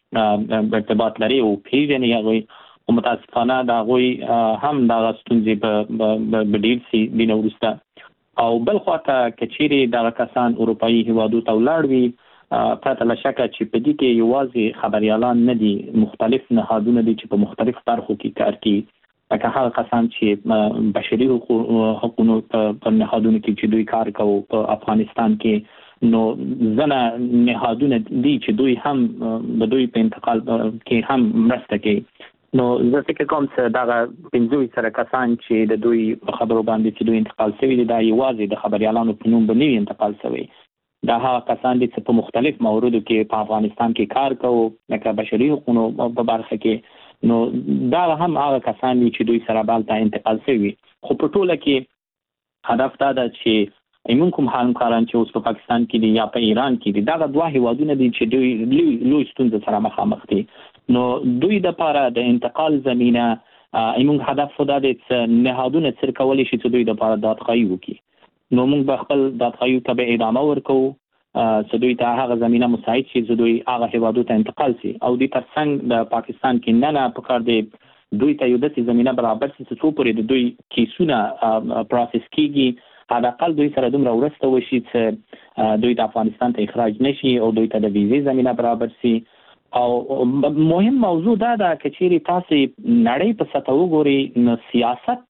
ارتباط لري او پیژنئ هغه او متاسفانه دا غوي هم دا ستونزې په ډېر سي دینه ورسته او بل خواته کچيري دا کسان اروپאי هیوادو ته ولاړ وي پرته له شکه چې په دې کې یوازې خبريالان نه دي مختلف نهادونه دي چې په مختلف برخو کې کار کوي لکه هغه کسان چې بشري حقوقو په نهادونو کې چې دوی کار کوي په افغانستان کې نو ځنه نهادونه دي چې دوی هم د دوی په انتقال کې هم مرسته کوي. نو زه فکر کوم چې دا 15 کسان چې د دوی خبرو باندې چې دوی انتقال شوی دي دا یوازې د خبريالانو په نوم باندې انتقال شوی دا هغه کسان دي چې په مختلف موردو کې په افغانستان کې کار کوي لکه بشري حقوقو په برخه کې نو دا هم هغه کسان دي چې دوی سره بالته انتقال شوی خو په ټوله کې هدف دا ده چې ایمون کوم همکاران چې اوس په پاکستان کې دي یا په ایران کې دي دا دوه هیوادونه دي چې دوی لوی ستونزې سره مخامخ دي نو دوی د لپاره د انتقال زمينه ایمون هدف خدا د نهادونو سر کولای شي چې دوی د لپاره دادخواهي وکړي نو موږ به خپل دادخواهي ته ادامه ورکو چې دوی ته هغه زمينه مساعد شي چې دوی هغه هیوادو ته انتقال شي او د ترڅنګ د پاکستان کې نه په کار دی دوی ته یو د زمينه برابر شي چې پورې د دوی کیسونه پروسس کیږي حد اقل دوی سره دومره ورسته وشي چې دوی د افغانستان ته اخراج نشي او دوی ته د ویزې زمينه برابر شي او مهم موضوع دا ده چې چیرې تاسو نړۍ په سطح وګورئ نو سیاست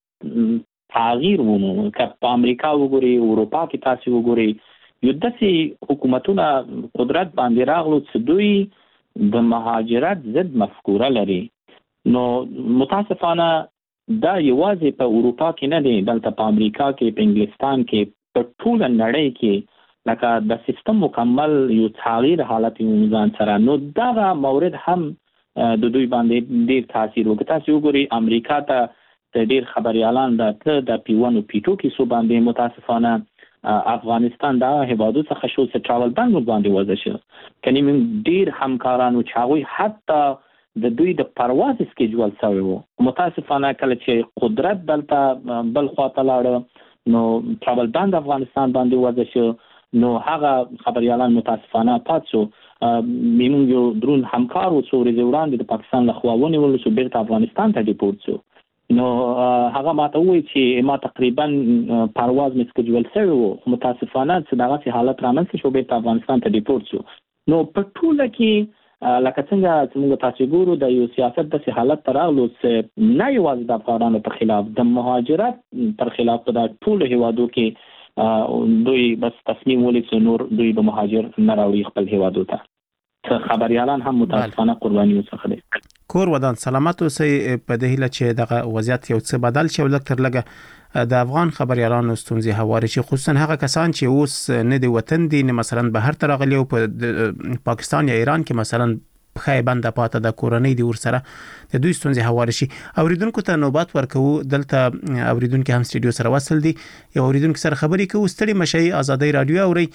تغییر ومو که په امریکا وګورئ اروپا کې تاسو وګورئ یو داسې حکومتونه قدرت باندې راغلو چې دوی د مهاجرت ضد مفکوره لري نو متاسفانه دا یوازې په اروپا کې نه دی دلته په امریکا کې په انګلستان کې په ټول نړۍ کې لکه د سیستم مکمل یو تغییر حالت ځان سره نو دا مورد هم د دوی باندې ډیر تاثیر وکړ تاسو وګورئ امریکا ته ډیر خبريالان د پی1 او پی2 کې سو باندې متاسفانه افغانستان دا هیوادو څخه شو چې ټراول بند باندې وځي شو کني من ډیر همکارانو چاوي حتی د دوی د پرواز سکیجول سوی وو متاسفانه کله چې قدرت دلته بل خواته لاړ نو ټراول بند افغانستان باندې وځي شو نو هغه خبريالان متاسفانه پاتسو میمون یو درون همکار و څو ورځې وړاندې د پاکستان له خوا ونیول شو بیرته افغانستان ته ډیپورت شو نو هغه ماته وایي چې ما تقریبا پرواز مې سکیجول شوی و متاسفانه چې دغه حالت رامنځته شو بیرته افغانستان ته ډیپورت شو نو په ټوله کې لکه څنګه چې موږ تاسو ګورو د یو سیاست د حالت تراغلو چې نه یوازې د افغانانو په خلاف د مهاجرت پر خلاف په ټول هیوادو کې دوی بس تصمیم ولې چې نور دوی به مهاجر نه راوړي خپل هیوادو ته خبريالان هم متاسفانه قرباني وسخه دي کور ودان سلامت اوسئ په دې هیله چې دغه وضعیت یو څه بدل شي ولکتر لګه د افغان خبريالانو ستونزې هواري شي خصوصا هغه کسان چې اوس نه دی وطن دي نه مثلا بهر ته راغلي او په پاکستان یا ایران کې مثلا خای بنده پاته د کورنۍ دی ور سره د دوی ستونزې هواري شي اوریدونکو ته نوبات ورکو دلته اوریدونکو هم سټډیو سره وصل دي یو اوریدونکو سره خبرې کوي ستړي مشي آزادۍ رادیو اوري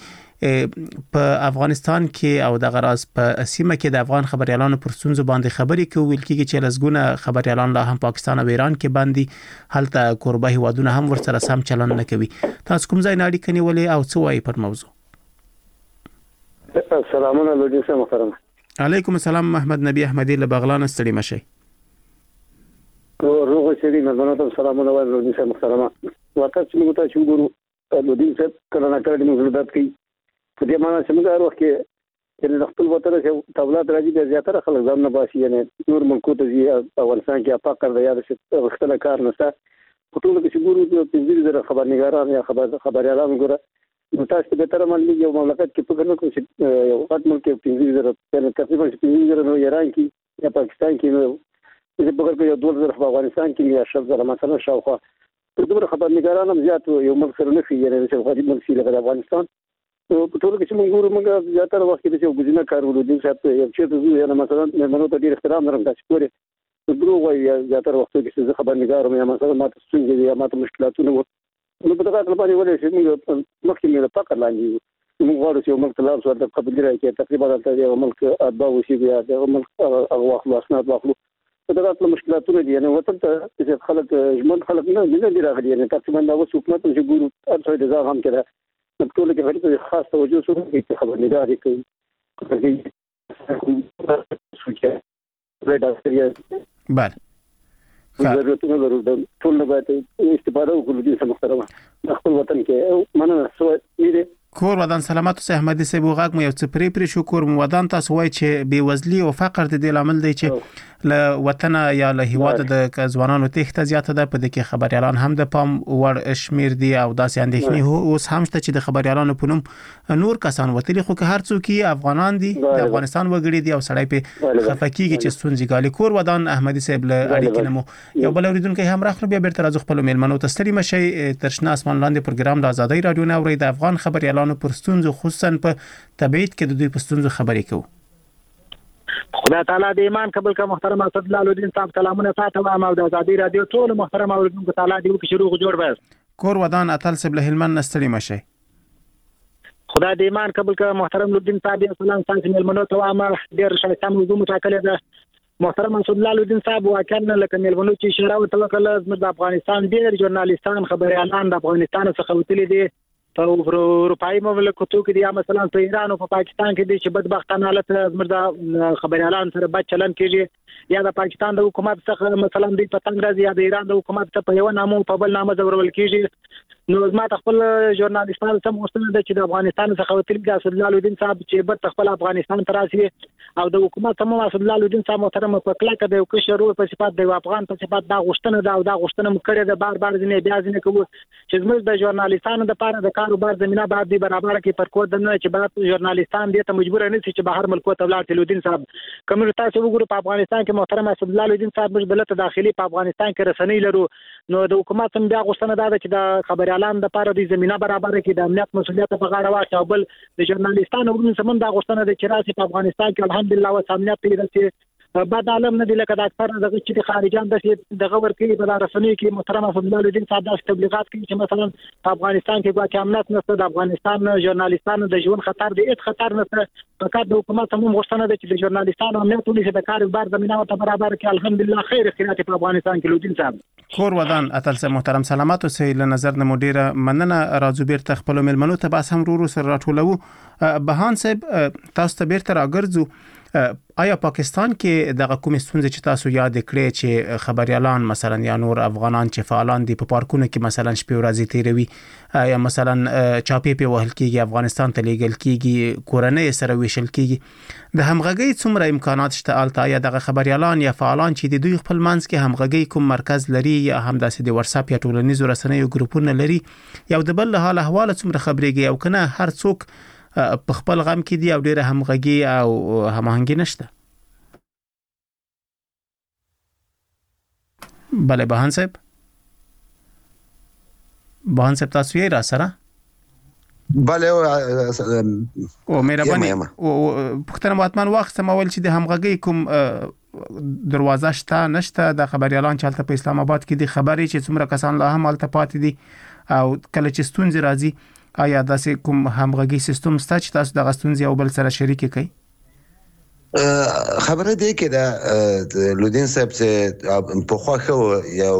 په افغانستان کې او د غراز په سیمه کې د افغان خبريالانو پر ستونزو باندې خبرې کوي ولکه چې لزګونه خبريالان لا هم پاکستان او ایران کې باندې هلته قربه هوادونه هم ور سره سم چلن نه کوي تاسو کوم ځای ناړي کني ولې او څه وایي پر موضوع السلام علیکم محترم علیکم السلام محمد نبی احمدی له بغلان ستړي مشي روغ شری مزمنه سلام علیکم سه محترمه وخت چې موږ ته شګورو د دې څخه کله نه کړی موږ زړه کوي په دې معنی چې موږ وروخ کې چې خپل وطن کې تولات راځي د زیاتره خلک ځان نه باسي یعنی نور ملکو ته ځي افغانستان کې فقر د یاد څخه وختله کار نشته په ټول کې شګورو د 15,000 خبرنګاران یا خبريالان ګوره نو تاسو به تر ملي یو مملکت کې په ګڼو کې یو وخت ملک کې 15,000 یعنی تقریبا 15,000 نو ایران کې یا پاکستان کې نو چې په ګر کې یو 2,000 په افغانستان کې یا شل مثلا شاوخوا په دغه خبرنګاران هم زیات یو ملک سره نه في یعنی چې غریب ملک لکه افغانستان نو په ټول کې موږ ګورو موږ زیاتره وخت کې چې ګزینه کارولو دي چې یو چې زه یا مثلا مېمنو ته ډیر احترام لرم تاسو پورې دروغ وایي زیاتره وخت کې چې خبرنګار یا مثلا ماته ستونزې یا ماته مشکلاتونه نو په دغه لپاره ولې چې موږ مخکې مې فقر لاندې موږ غواړو چې ملک تلار سره د قبول راکې تقریبا د یو ملک ادبا وشي بیا د ملک واخلو اسناد واخلو په دغه مشکلاتونه دي یعنی وطن ته چې خلک ژوند خلک نه دي راغلي یعنی تقریبا دا اوس حکومت چې ګورو هر څه د ځان هم کړه نو ټول کې غریب خاص توجه سره کې خبرنګاري کوي بله ضرورتونه لرو د ټول باید استفاده وکړو د محترمه خپل وطن کې مننه سو میره کور ودان سلامت اوسئ احمدي صاحب وغاګ مو یو څه پری شکر مو ودان تاسو وای چې بې وزلي او فقر د دې لامل دی چې له وطن یا له هیواد د ځوانانو تخته زیاته ده په دې کې خبريالان هم د پام وړ شمیر دي او داسې اندېښنې اوس هم شته چې د خبريالانو په نوم نور کسان وتلی خو که هر څوک افغانان دي د افغانستان وګړي دي او سړی په خفقېږي چې ستونزې ګالي کور ودان احمدي صاحب له اړیکې مو یو بل اوریدونکو هم راخلو بیا بیرته راځو خپل میلمنو ته ستړي مشي ترشنا اسمان لاندې پروګرام د آزادۍ رادیو نه اوري د افغان خبريالانو پر ستونزو خصوصا په تبعید کې د دوی په ستونزو خبرې کوو خدای تعالی د ایمان قبول کا محترم اسد الله الدین صاحب کلامونه تاسو ته او د آزادۍ رادیو ټول محترم اوریدونکو تعالی دی وکړي شروع جوړ بس کور ودان اتل صاحب له هلمند نستړي مشي خدای د ایمان قبول کا محترم الدین صاحب سلام تاسو ملمنو ته امر ډیر شایسته موضوع متکلم ده محترم اسد الله الدین صاحب واکن لکه ملمنو چې اشاره وکړه زموږ د افغانستان ډېر ژورنالیستان خبريالان د افغانستان څخه وتلي دي په اروپאי مملکتو کې دي یا مثلا په ایران او په پاکستان کې دي چې بدبختانه حالت زموږ د خبريالان سره بد چلن کېږي یا د پاکستان د حکومت څخه مثلا د پتنګ راځي یا د ایران د حکومت څخه په یو نامو په بل نامه زورول کېږي نو زما خپل ژورنالیستان سم غوښتنه ده چې د افغانستان څخه وتلي د اسد الله الدین صاحب چې بد خپل افغانستان ته راسي او د حکومت هم اسد الله الدین صاحب محترم په کلاکه د یو کشر په صفات د افغان په صفات دا غوښتنه ده او دا غوښتنه مکړه ده بار ځنه بیا ځنه کوو چې زموږ د ژورنالیستانو د لپاره د کاروبار زمينه باید برابر کې پر کو د نه چې بعد ژورنالیستان دې ته مجبور نه شي چې بهر ملکو ته ولاړ الدین صاحب کوم تاسو وګورئ په افغانستان کې محترم اسد الله الدین صاحب موږ دلته داخلي په افغانستان کې رسنۍ لرو نو د حکومت هم بیا غوښتنه ده چې د خبريالان د لپاره د زمينه برابر کې د امنیت مسؤلیت په غاړه واچي او بل د ژورنالیستانو وګورئ سمون دا غوښتنه ده چې راسي په افغانستان کې الحمدلله وسامنیت پیدا شي بعد عالم نه دی لکه د اکثر دغه چې خارجان د غور کې په رسنۍ کې محترم اسد الله الدین صاحب د تبلیغات کوي چې مثلا په افغانستان کې ګواکې امنیت نشته د افغانستان ژورنالیستانو د ژوند خطر دی هیڅ خطر نشته فقط د حکومت هم غوښتنه ده چې د ژورنالیستانو امنیت ولې د کاروبار زمينه ته برابر کې الحمدلله خیر خیرات په افغانستان کې الدین صاحب کور ودان اتل سه محترم سلامات او سه له نظر نه مدیره مننه راځو بیرته خپل ملمنو ته بس هم رو سره راټولو بهان صاحب تاسو ته بیرته راګرځو آیا پاکستان کې دغه کوم ستونزې چې تاسو یاد کړئ چې خبريالان مثلا یا نور افغانان چې فعالان دي په پارکونو کې مثلا شپې ورځې تیروي یا مثلا چاپی په وهل کېږي افغانستان ته لیږل کېږي کورنۍ سره ویشل کېږي د همغږي څومره امکانات شته الته یا دغه خبريالان یا فعالان چې د دوی خپل منځ کې همغږي کوم مرکز لري یا هم داسې د واتس اپ یا ټولنیزو رسنیو ګروپونه لري یا د بل حال احوال څومره خبريږي او کنه هر څوک په خپل غم کې دی او ډیره همغږي او هماهنګي نشته بله بهان صاحب تاسو یې را سره بله او مهرباني پښتنه واتمان وخت مول چې د همغږي کوم دروازه شته نشته د خبريالان چې په اسلام آباد کې دي خبري چې څومره کسان لا هم الته پاتې دي او کله چې ستونزې راځي آیا داسې کوم همغږي سیستم شته چې تاسو د غستونځي او بل سره شریک کړئ خبره دی کې دا لودین صاحب چې په خوخه یو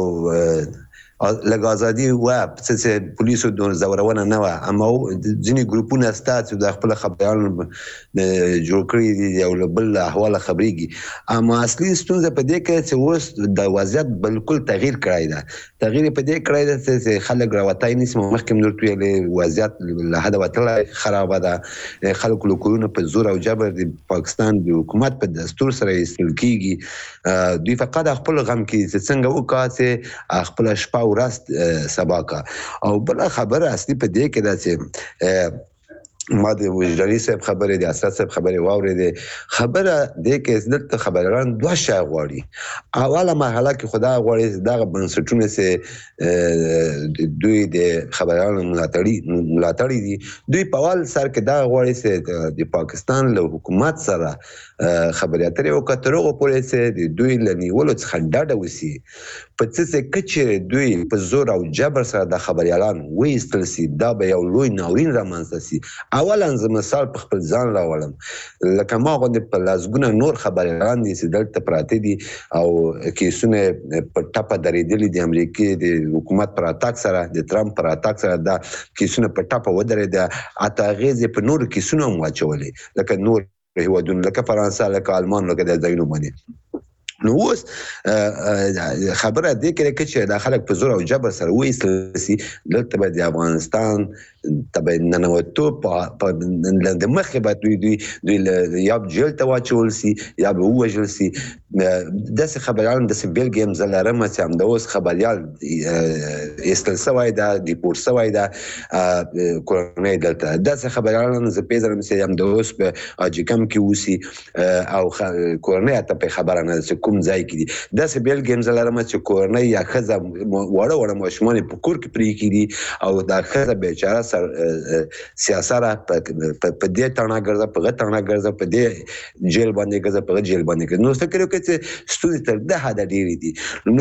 لږ ازادي و چې پولیسو د زورونه نه و اما ځینې ګروپونه ستاسو د خپل خبريالانو جوړ کړی دي او بل احوال خبريږي اما اصلي ستونزه په دې کې چې اوس د وضعیت بالکل تغییر کړی دا تغییر په دې کړی دا چې خلک راوتای نشي مخکې نور تویل وضعیت له حد وتل خراب ده خلکو کورونه په زور او جبر د پاکستان د حکومت په دستور سره ایستل کیږي دوی فقط خپل غم کې څنګه وکاسه خپل شپه ورست سباکا او بل خبره اصلي په دې کې دا چې ما د وجداني صاحب خبره دي اساس صاحب خبره واورېده خبره د کې عزت خبريالان دوه شی غواړي اوله مرحله کې خدا غواړي دا بنسټونه سه دوی د خبريالانو ملاتړي دي دوی په اول سر کې دا غواړي چې د پاکستان له حکومت سره خبرياتري او کترغه پولیسه د دوی لنیولو څخه ډاډه وسی په څه کې دوی په زور او جبر سره د خبريالان وېستل سي دا به یو لوی ناورین رامنځته سي اولا زه مثال په خپل ځان راولم لکه ما غوندې په لاسګونه نور خبريالان دي چې دلته پراته دي او کیسونه په ټاپه درېدلي د امریکای د حکومت پر اتاک سره د ترامپ پر اتاک سره دا کیسونه په ټاپه ودرېده اته غیزه په نور کیسونه واچولې لکه نور هیوادونه لکه فرانسه لکه آلمان لکه د ځایونو باندې نو اوس خبره دې کې چې د خلک په زور او جبر سره وېستل سي دلته به د افغانستان تبع ننوتو په د مخې به دوی یا جیل ته واچول سي یا به ووژل سي داسې خبريالان داسې بیلګې هم زه لرم چې همدا اوس خبريال ایستل سوی ده ډیپورټ سوی ده کورنۍ دلته داسې خبريالان زه پېژنم چې همدا اوس په اجکم کې اوسي او کورنۍ ته په خبره نه ده کوم ځای کې دي داسې بیلګې هم زه لرم چې کورنۍ یا ښځه وړه ماشومان په کور کې پرې کړي او دا ښځه بیچاره سیاسره په دې تاڼه ګرځه په غټه تاڼه ګرځه په دې جیل باندې ګرځه په جیل باندې نو فکر وکړئ چې ستونزې تر ده حده ډېرې دي.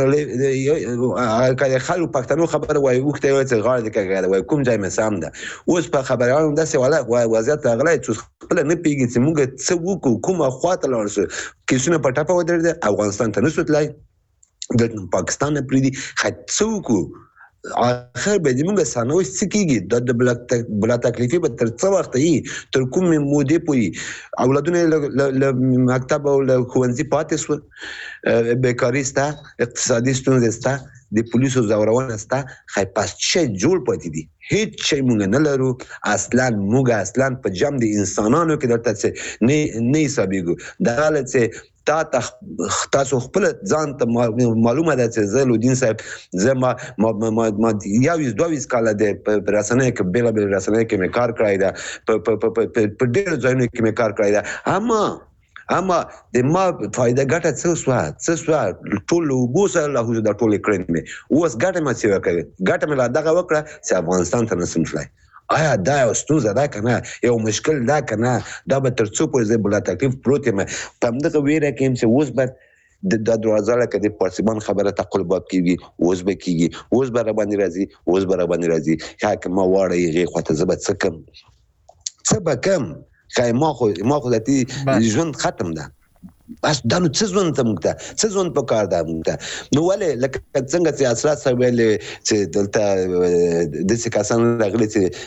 نو که خلکو پښتنو خبره وایي اوښتی وایي چې غاړه دې کږه وایي کوم ځای مې سم ده. اوس په خبریالانو داسې وضعیت راغلی چې خپله نه پوهېږي چې موږ څه وکړو، کومه خوا ته لاړ شو. کیسونه په ټپه ودرېده، افغانستان ته نشو تللی، دلته پاکستان نه پرېږدي، څه وکړو؟ آخر به دې موږ سرنوشت څه کېږي؟ د بلا تکلیفي به تر څه وخته وي، تر کومې مودې پورې اولادونه یې له مکتب او له ښوونځي پاتې شول، بیکاري شته، اقتصادي ستونزې شته، د پولیسو زورونه شته، خو پس څه جوړ پاتې دي؟ هیڅ شی موږ نه لرو. موږ اصلا په جمع د انسانانو کې درته څه نه حسابېږو. دغه چې تاسو خپل ځان ته معلومه ده چې زه لودین صاحب زه ما 22 کاله د رسنیو کې بېلابېل رسنیو کې مې کار کړی ده، په ډېرو ځایونو کې مې کار کړی ده. اما د ما فایده ګټه څه سوه؟ ټول له اوبو سره لاهوزه دا ټولې کړنې مې اوس ګټه مې څه وکړې؟ ګټه مې لا دغه وکړه چې افغانستان ته نسم تللی. آیا دا یو ستونزه ده که نه؟ یو مشکل ده که نه؟ دا به تر څو پورې زه بلا تکلیف پروت یم. په همدغه ویره کې یم چې اوس به دا دروازه لکه د پارسیبان خبره ته قلباب کېږي، اوس به کېږي، اوس به راباندې راځي. یا که ما واړه هغې خوا ته زه به څه به کم؟ ما خو د دې ژوند ختم ده. بس دا نو څه ژوند ته موږ ته څه ژوند په کار ده موږ ته؟ نو ولې لکه څنګه چې اسرات صاحب ویلې چې دلته داسې کسان راغلي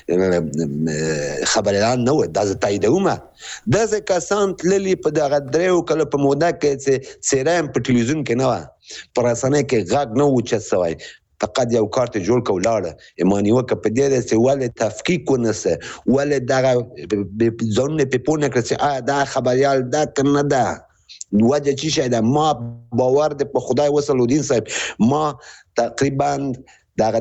چې خبریالان نه وو، دا زه تاییدوم. داسې کسان تللي په دغه 3 کالو په موده کې چې څېره هم په ټلویزیون کې نه وه، په رسنیو کې غږ نه و اوچت سوی، فقط یو کارت جوړ کړ ولاړه. ایمان نیوکه په دې ده چې ولې تفکیک ونه سه، ولې دغه ځانونه پې پوه نه کړه چې آیا دا خبریال ده که نه ده، وجه چی شي ده. ما باور ده په خدای وسلودین صاحب، ما تقریبا دغه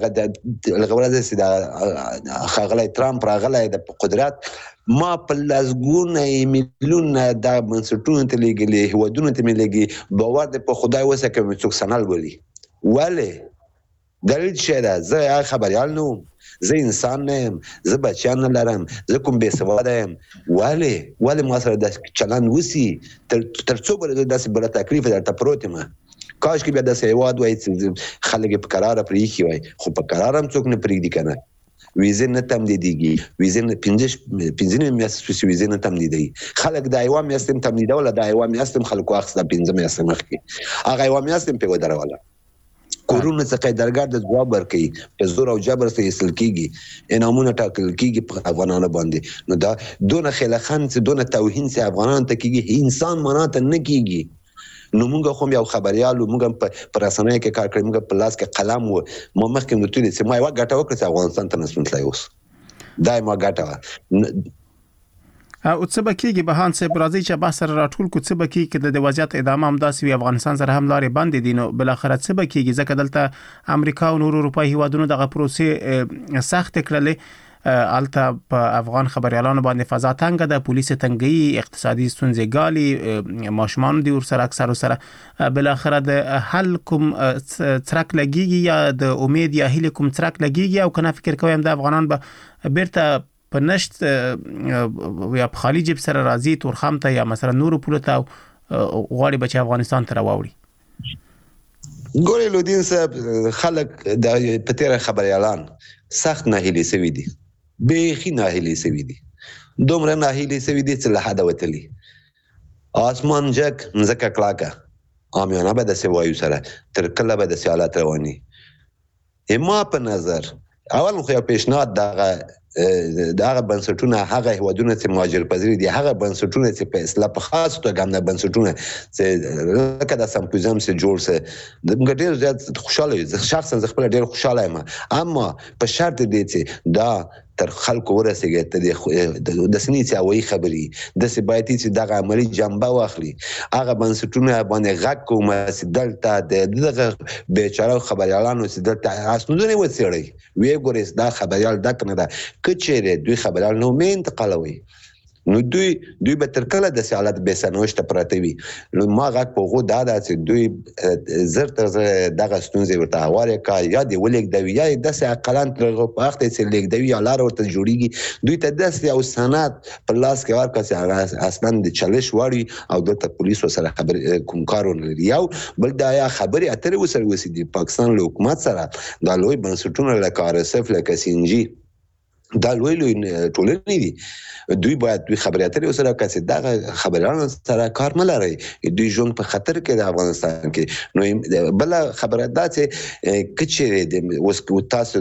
ورځ چې ښاغلی ټرمپ راغلی ده په قدرت، ما په لسګونه میلیونه دا بنسټونو ته لېږلي، هېوادونو ته مې لېږي. باور ده په خدای وسه که مې څوک سنل ولي. ولې؟ دلیل چی ده؟ زه خبریال نه وم، زه انسان نه یم، زه بچیان نه لرم، زه کوم بېسواده یم. ولې ما سره داسې چلند وسي؟ تر څو پورې داسې بله تکلیف درته پروت یم؟ کاشکې بیا داسې هېواد وای چې خلک یې په کراره پرېښي وای، خو په کراره هم څوک نه پرېږدي که نه. ویزې نه تمدیدېږي، ویزې نه 15 میاشتې شوې ویزې نه تمدیدوي. خلک د یوه میاشتې هم تمدیدوله، د یوه میاشتې هم خلکو اخیسته 15 میاشتې مخکې، هغه یوه میاشتې هم پرې ودروله. کورونه څخه درګار د ځواب ورکوي، په زور او جبر سره ایستل کېږي، انعامونه ټاکل کېږي په افغانانو باندې. نو دا دونه خیلخن چې دونه توهین چې افغانانو ته کېږي، انسان معنا ته نه کېږي. نو موږ خو یو خبریال وو، موږ هم په رسنیو کې کار کړی، موږ په لاس کې قلم وو. ما مخکې نوتلي چې ما یوه ګټه وکړه چې افغانستان ته نسم تللی. اوس دا یې ما ګټه وه. او څه به کېږي؟ بهان صاحب راځي چې بحث سره راټول کړو، څه به کېږي که د وضعیت ادامه همداسې وي، افغانستان سره هم لارې بندې دي، نو بالاخره څه به کېږي؟ ځکه دلته امریکا او نورو اروپایي هیوادونو دغه پروسې سختې کړلې. هلته په افغان خبریالانو باندې فضا تنګه ده، پولیس تنګي، اقتصادي ستونزې ګالي، ماشومان دي ورسره اکثر سره. بالاخره د حل کوم څرک لګیږي یا د امید یا هیلې کوم څرک لګیږي؟ او کنه فکر کوم د افغانان به بیرته په نشت یا په خالی جیب سره راځي تورخم ته یا مثلا نورو پولو ته غواړي به چې افغانستان ته راوړي؟ ګورې لودین صاحب، خلک په تېره خبریالان سخت ناهیلي سوي دي، بیخي ناهیلي سوي دي، دومره ناهیلي سوي دي چې له حده وتلي. آسمان جګ مځکه کلاکه، عامیانه به داسې وایو سره تر کله به داسې حالات رواني. ما په نظر اول خو یو پیشنهاد دغه بنسټونه، هغه هیوادونه چې مهاجر پذیر دي، هغه بنسټونه چې په اصلاح په خاص توګه هم د بنسټونه چې لکه د سمپوزیم چې جوړ سه، موږ ډېر زیات خوشحاله یو. شخصا زه خپله ډېر خوشحاله یم، اما په شرط دی چې دا تر خلکو ورسېږي، ته د سنې چې هوایي خبرې داسې باید چې دغه عملي جنبه واخلي. هغه بنسټونه باندې غږ کوم چې دلته د دغه بیچاره خبریالانو چې دلته اسنادونه وڅېړئ، ویې ګورئ دا خبریال ده که نه ده. که چېرې دوی خبریال نه مې انتقالوي، نو دوی به تر کله د حالت به سنوشت پراته وي. نو ما غږ په غو دا چې دوی زر تر دغه ستونزې ورته هواره کا یا دی ولګ دی یا د عقلان تر په وخت چې لګ دی یا لار ورته جوړیږي دوی ته د یو سند په لاس کې ورکړي چې اصلا د چالش وړي او د پولیسو سره خبر کوم کارونه لري. یو بل دا یا خبري اترې وسره وسې د پاکستان له حکومت سره د لوی بنسټونو لکه RSF لکه سینجی دا لوی ټولنې دي. دوی باید دوی خبري اترې وسره کسي دغه خبرانو سره کار نه لري. دوی ژوند په خطر کې د افغانستان کې. نو بل خبره ده چې کچې د اوس تاسو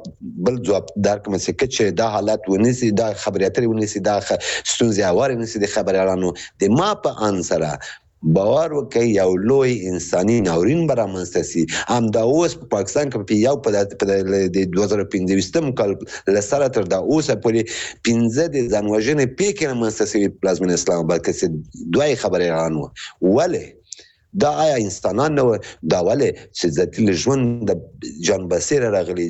جواب درکوم چې کچې دا حالت ونیسي دا خبري اترې ونیسي دا ستونزې اواره نيسي د خبرانو د ما په ان سره باور وکړي یو لوی انساني ناورین برامنځته سي. هم دا اوس په پاکستان کې په یو په 2015 کال لسره تر دا اوسه پورې 15 د ځانوژنې پیکه منځته سي پلازمین اسلام آباد کې دوی خبرې رانو ولی دا آیا انسانان نو دا ولې چې ذاتي ژوند د جان بصیر راغلي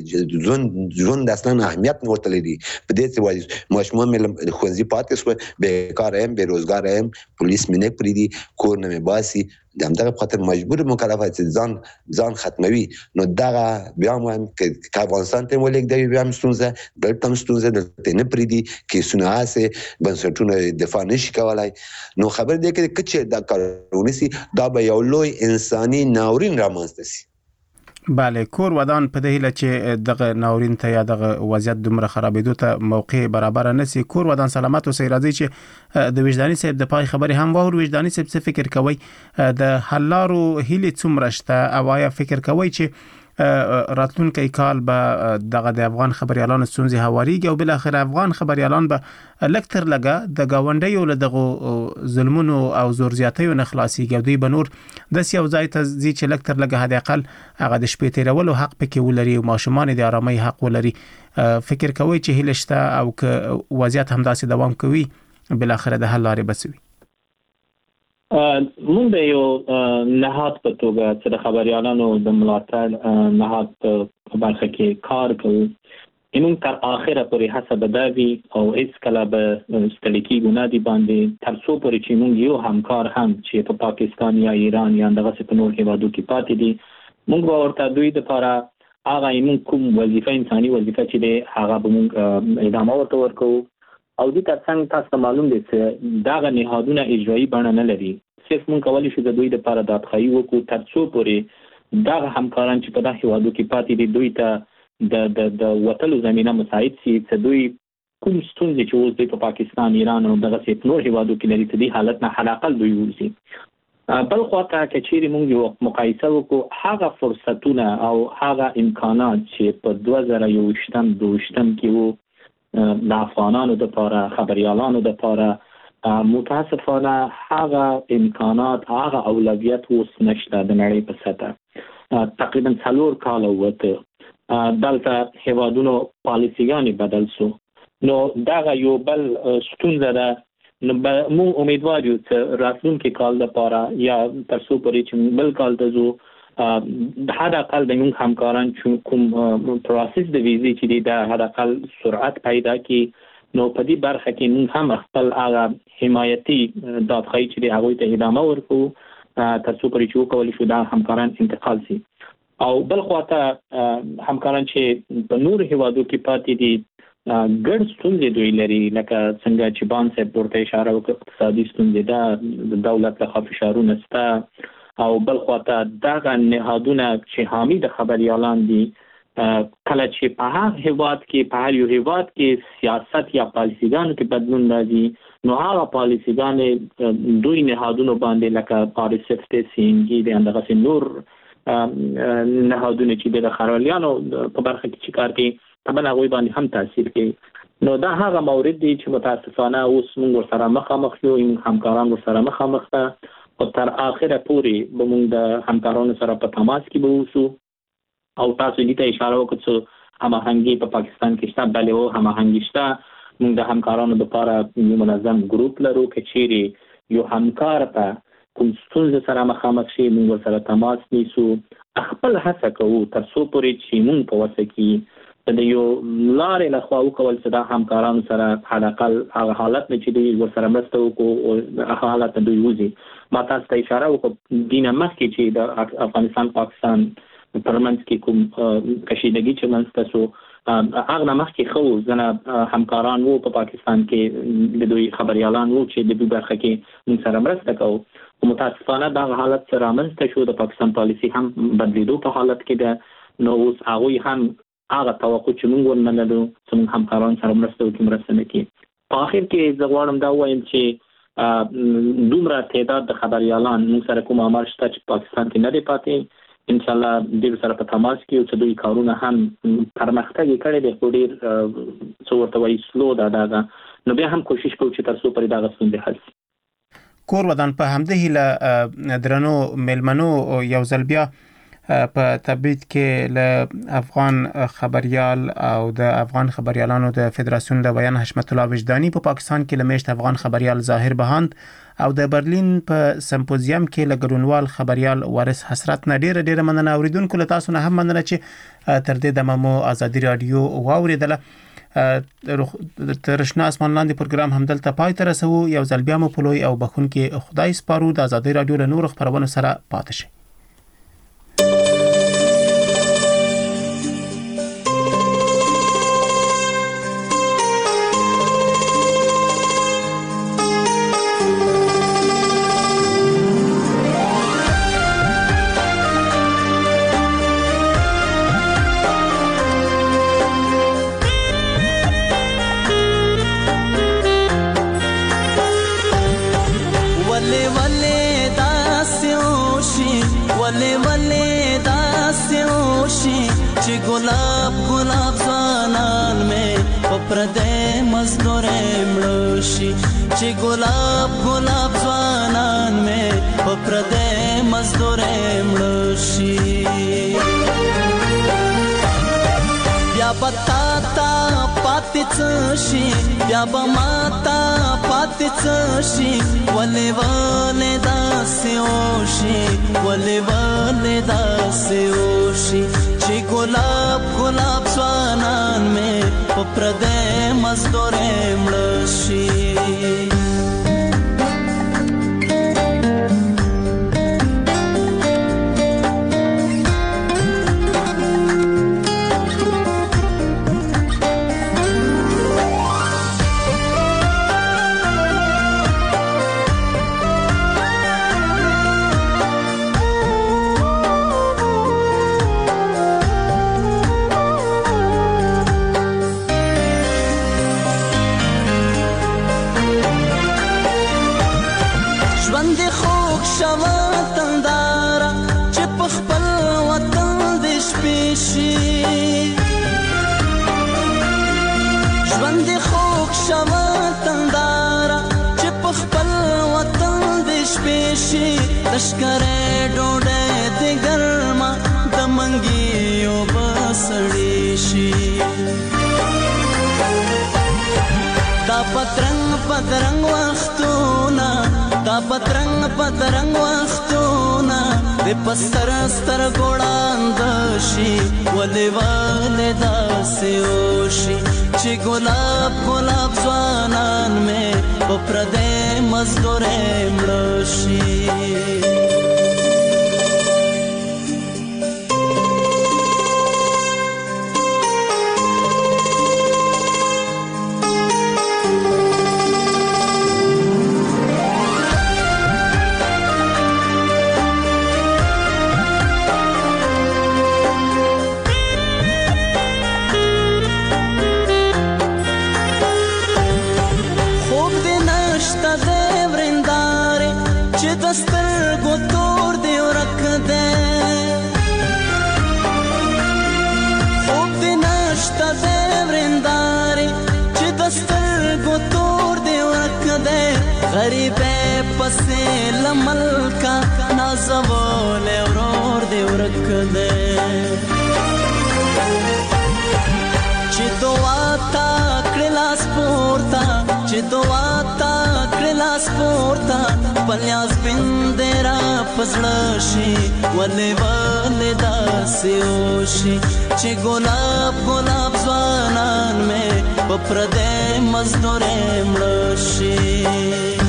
ژوند اصلا اهمیت نه ورته لري. په دې چې وایي ماشومان مې خوځي پاتې شو بیکار هم بیروزګار هم پولیس مې نه پریدي کور نه مې باسي د همدغه خاطر مجبور مکلفه چې ځان ختموي. نو دغه بیا هم که افغانستان ته ولګ دی بیا هم ستونزه دلته هم ستونزه دلته نه پریدي کیسونه هسې بنسټونه دفاع نشي کولای. نو خبر دی چې دا کارونه سي دا به یو لوی انساني ناورین رامنځته سي. بله کور ودان په دې هیله چې دغه ناورین ته یا دغه وضعیت دومره خرابېدو ته موقع برابر نه سي. کور ودان سلامت او سي راځي چې د وجداني صاحب د پای خبرې هم وور وجداني صاحب څه فکر کوي د حلارو هیله څومره شته او آیا فکر کوي چې راتلونکي کال به دغه د افغان خبريالانو ستونزې هواريږي او بل اخر افغان خبريالان به لکتر لګه د گاونډیو له دغه ظلمونو او زور زیاتیو نه خلاصيږي. دوی به نور د یو ځای ته ځي چې لکتر لګه هدا اقل هغه د شپې تیرولو حق پکې ولري او ماشومان د آرامۍ حق ولري. فکر کوي چې هیله شته او که وضعیت همداسې دوام کوي بل اخر د حل لارې بسوي. مونږ د یو نهاد په توګه چې د خبريالانو د ملاتړ نهاد په برخه کې کار کوي. موږ تر اخره پورې حساب داوي او هیڅ کله به ستړي کیږو نه دي باندې تر څو پورې چې موږ یو همکار هم چې په پاکستان یا ایران یا دغه څه په نور هیوادو کې پاتې دي موږ به ورته دوی لپاره هغه موږ کوم وظیفه انساني وظیفه چې دی هغه به موږ ادامه ورته ورکو. او دې ترڅنګ تاسو معلوم دي چې داغه نهادونه اجرایی بڼه نه لري. صرف مونږ کولی شو د دوی لپاره د اتخایي وکړو تر څو پورې داغه همکاران چې په دغه هیوادو کې پاتې دي دوی ته د وټلو زمينه مساعد شي چې دوی کوم ستونزې چې اوس دوی په پاکستان ایران او دغه څه نور هیوادو کې لري ته دې حالت نه حداقل دوی وځي. بل خواته کچېری مونږ یو مقایسه وکړو هغه فرصتونه او هغه امکانات چې په 2022 کې وو د افغانانو د لپاره خبريالانو د لپاره متاسفانه هغه امکانات هغه اولویت اوس نشته د نړۍ په سطح. تقریبا 4 کال وته دلته هیوادونو پالیسيګانې بدل شو. نو دا یو بل ستونزه ده. نو مو امیدوار یو چې راتلونکي کال لپاره یا تر څو پورې چې بل کال ته زو د هدا کال د موږ همکاران چې کوم پروسس د ویزې چې د هدا کال سرعت پیدا کی نو په دې برخه کې موږ هم خپل هغه حمایتي دادخواهی چې هغه ته ادامه ورکو تر څو پرې چې وکولای شو دا همکاران انتقال شي. او بل خواته همکاران چې په نور هیوادو کې پاتې دي ګډ ستونزې دوی لري لکه څنګه چې بان صاحب ورته اشاره وکړه اقتصادي ستونزې ده د دولت له خوا فشارونه شته او بل خواته دغه نهادونه چې حامی د خبريالان دي کله چې په هغه هیواد کې په هر یو هیواد کې سیاست یا پالیسيګانو کې بدلون راځي نو هغه پالیسيګانې دوی نهادونو باندې لکه RSF ته سینګي د اندغه نور نهادونه چې د خبريالانو په برخه کې چې کار کوي طبعا هغه باندې هم تاثیر کوي. نو دا هغه مورد دي چې متاسفانه اوس موږ سره مخامخ یو همکاران سره مخامخ ته او تر اخره پورې به موږ د همکارانو سره په تماس کې به اوسو. او تاسو دې ته اشاره وکړه چې هماهنګي په پاکستان کې شته بلې او هماهنګي شته. موږ د همکارانو لپاره یو منظم ګروپ لرو چې چیرې یو همکار ته کوم ستونزه سره مخامخ شي موږ سره تماس نیسو. خپل هڅه کوو تر څو پورې چې موږ په وسه کې د یو لارې له خوا وکول چې دا همکارانو سره حداقل هغه حالت نه چې دوی ورسره مرسته وکړو او حالت دوی وځي. ما تاسو ته اشاره وکړه دینه مخکې چې د افغانستان پاکستان پرمنځ کې کوم کشیدګي چې منځته سو هغه مخکې خو ځنه همکاران وو په پاکستان کې د دوی خبريالان وو چې د دوی برخه کې موږ سره مرسته کوو. متاسفانه دا حالت سره منځته شو د پاکستان پالیسي هم بدلیدو په حالت کې ده نو اوس هغه هم هغه توقع چې موږ ورنلو چې موږ همکاران سره مرسته وکړو مرسته نکړي. په اخر کې زه غواړم دا وایم چې دومره تعداد د خبريالان موږ سره کوم امر شته چې پاکستان کې نه دی پاتې. ان شاء الله ډیر سره په تماس کې او چې دوی کارونه هم پرمختګ کړي دي خو ډیر څو ورته وایي سلو دا نو بیا هم کوشش کوو چې تر څو پرې دا غوښتنې حل شي. کور ودان په همدې هیله درنو ملمنو یو ځل بیا په تبعید کې له افغان خبريال او د افغان خبريالانو د فدراسیون د بیان حشمت الله وجداني په پاکستان کې لمشت افغان خبريال ظاهر بهاند او د برلین په سمپوزیم کې لګډونوال خبريال وارث حسرت نه ډیره مننه. اوریدونکو له تاسو نه هم مننه چې تر دې د مو ازادي رادیو واوریدله. ترشنا اسمان لاندې پروګرام هم دلته پای ته رسو. یو ځل بیا مو په لوی او بخون کې خدای سپارو. د ازادي رادیو له نور خبرونو سره پاتې شئ. गुलाब गुलाब ज़वानान में पप्रदे मज़दूरे मृषि ची गुलाब गुलाब ज़वानान में पप्रदे मज़दूरे मृषि या बताता पातिचशी या बमाता पातिचशी वले वले दास्योशी वले वले दास्योशी ची गुलाब गुलाब ज़वानान में पप्रदे मज़दूरे मृषि लश्करे डोडे दे गर्मा दमंगियो बसड़ीशी ता पतरंग वख्तूना ता पतरंग वख्तूना दे पस्तर स्तर गोड़ांदशी वले वले दास्योशी ची गुलाब गुलाब ज़वानान में पप्रदे मज़दूरे मृषि غریبه پسې لمل کا نازول اورور دی ورکده چې دعا تا کړلا سپورتا چې دعا تا کړلا سپورتا خپل یاز بندرا پزړه شي ولې داسې وشي چې ګلاب ګلاب ځوانان مې په پردې مزدورې مړه شي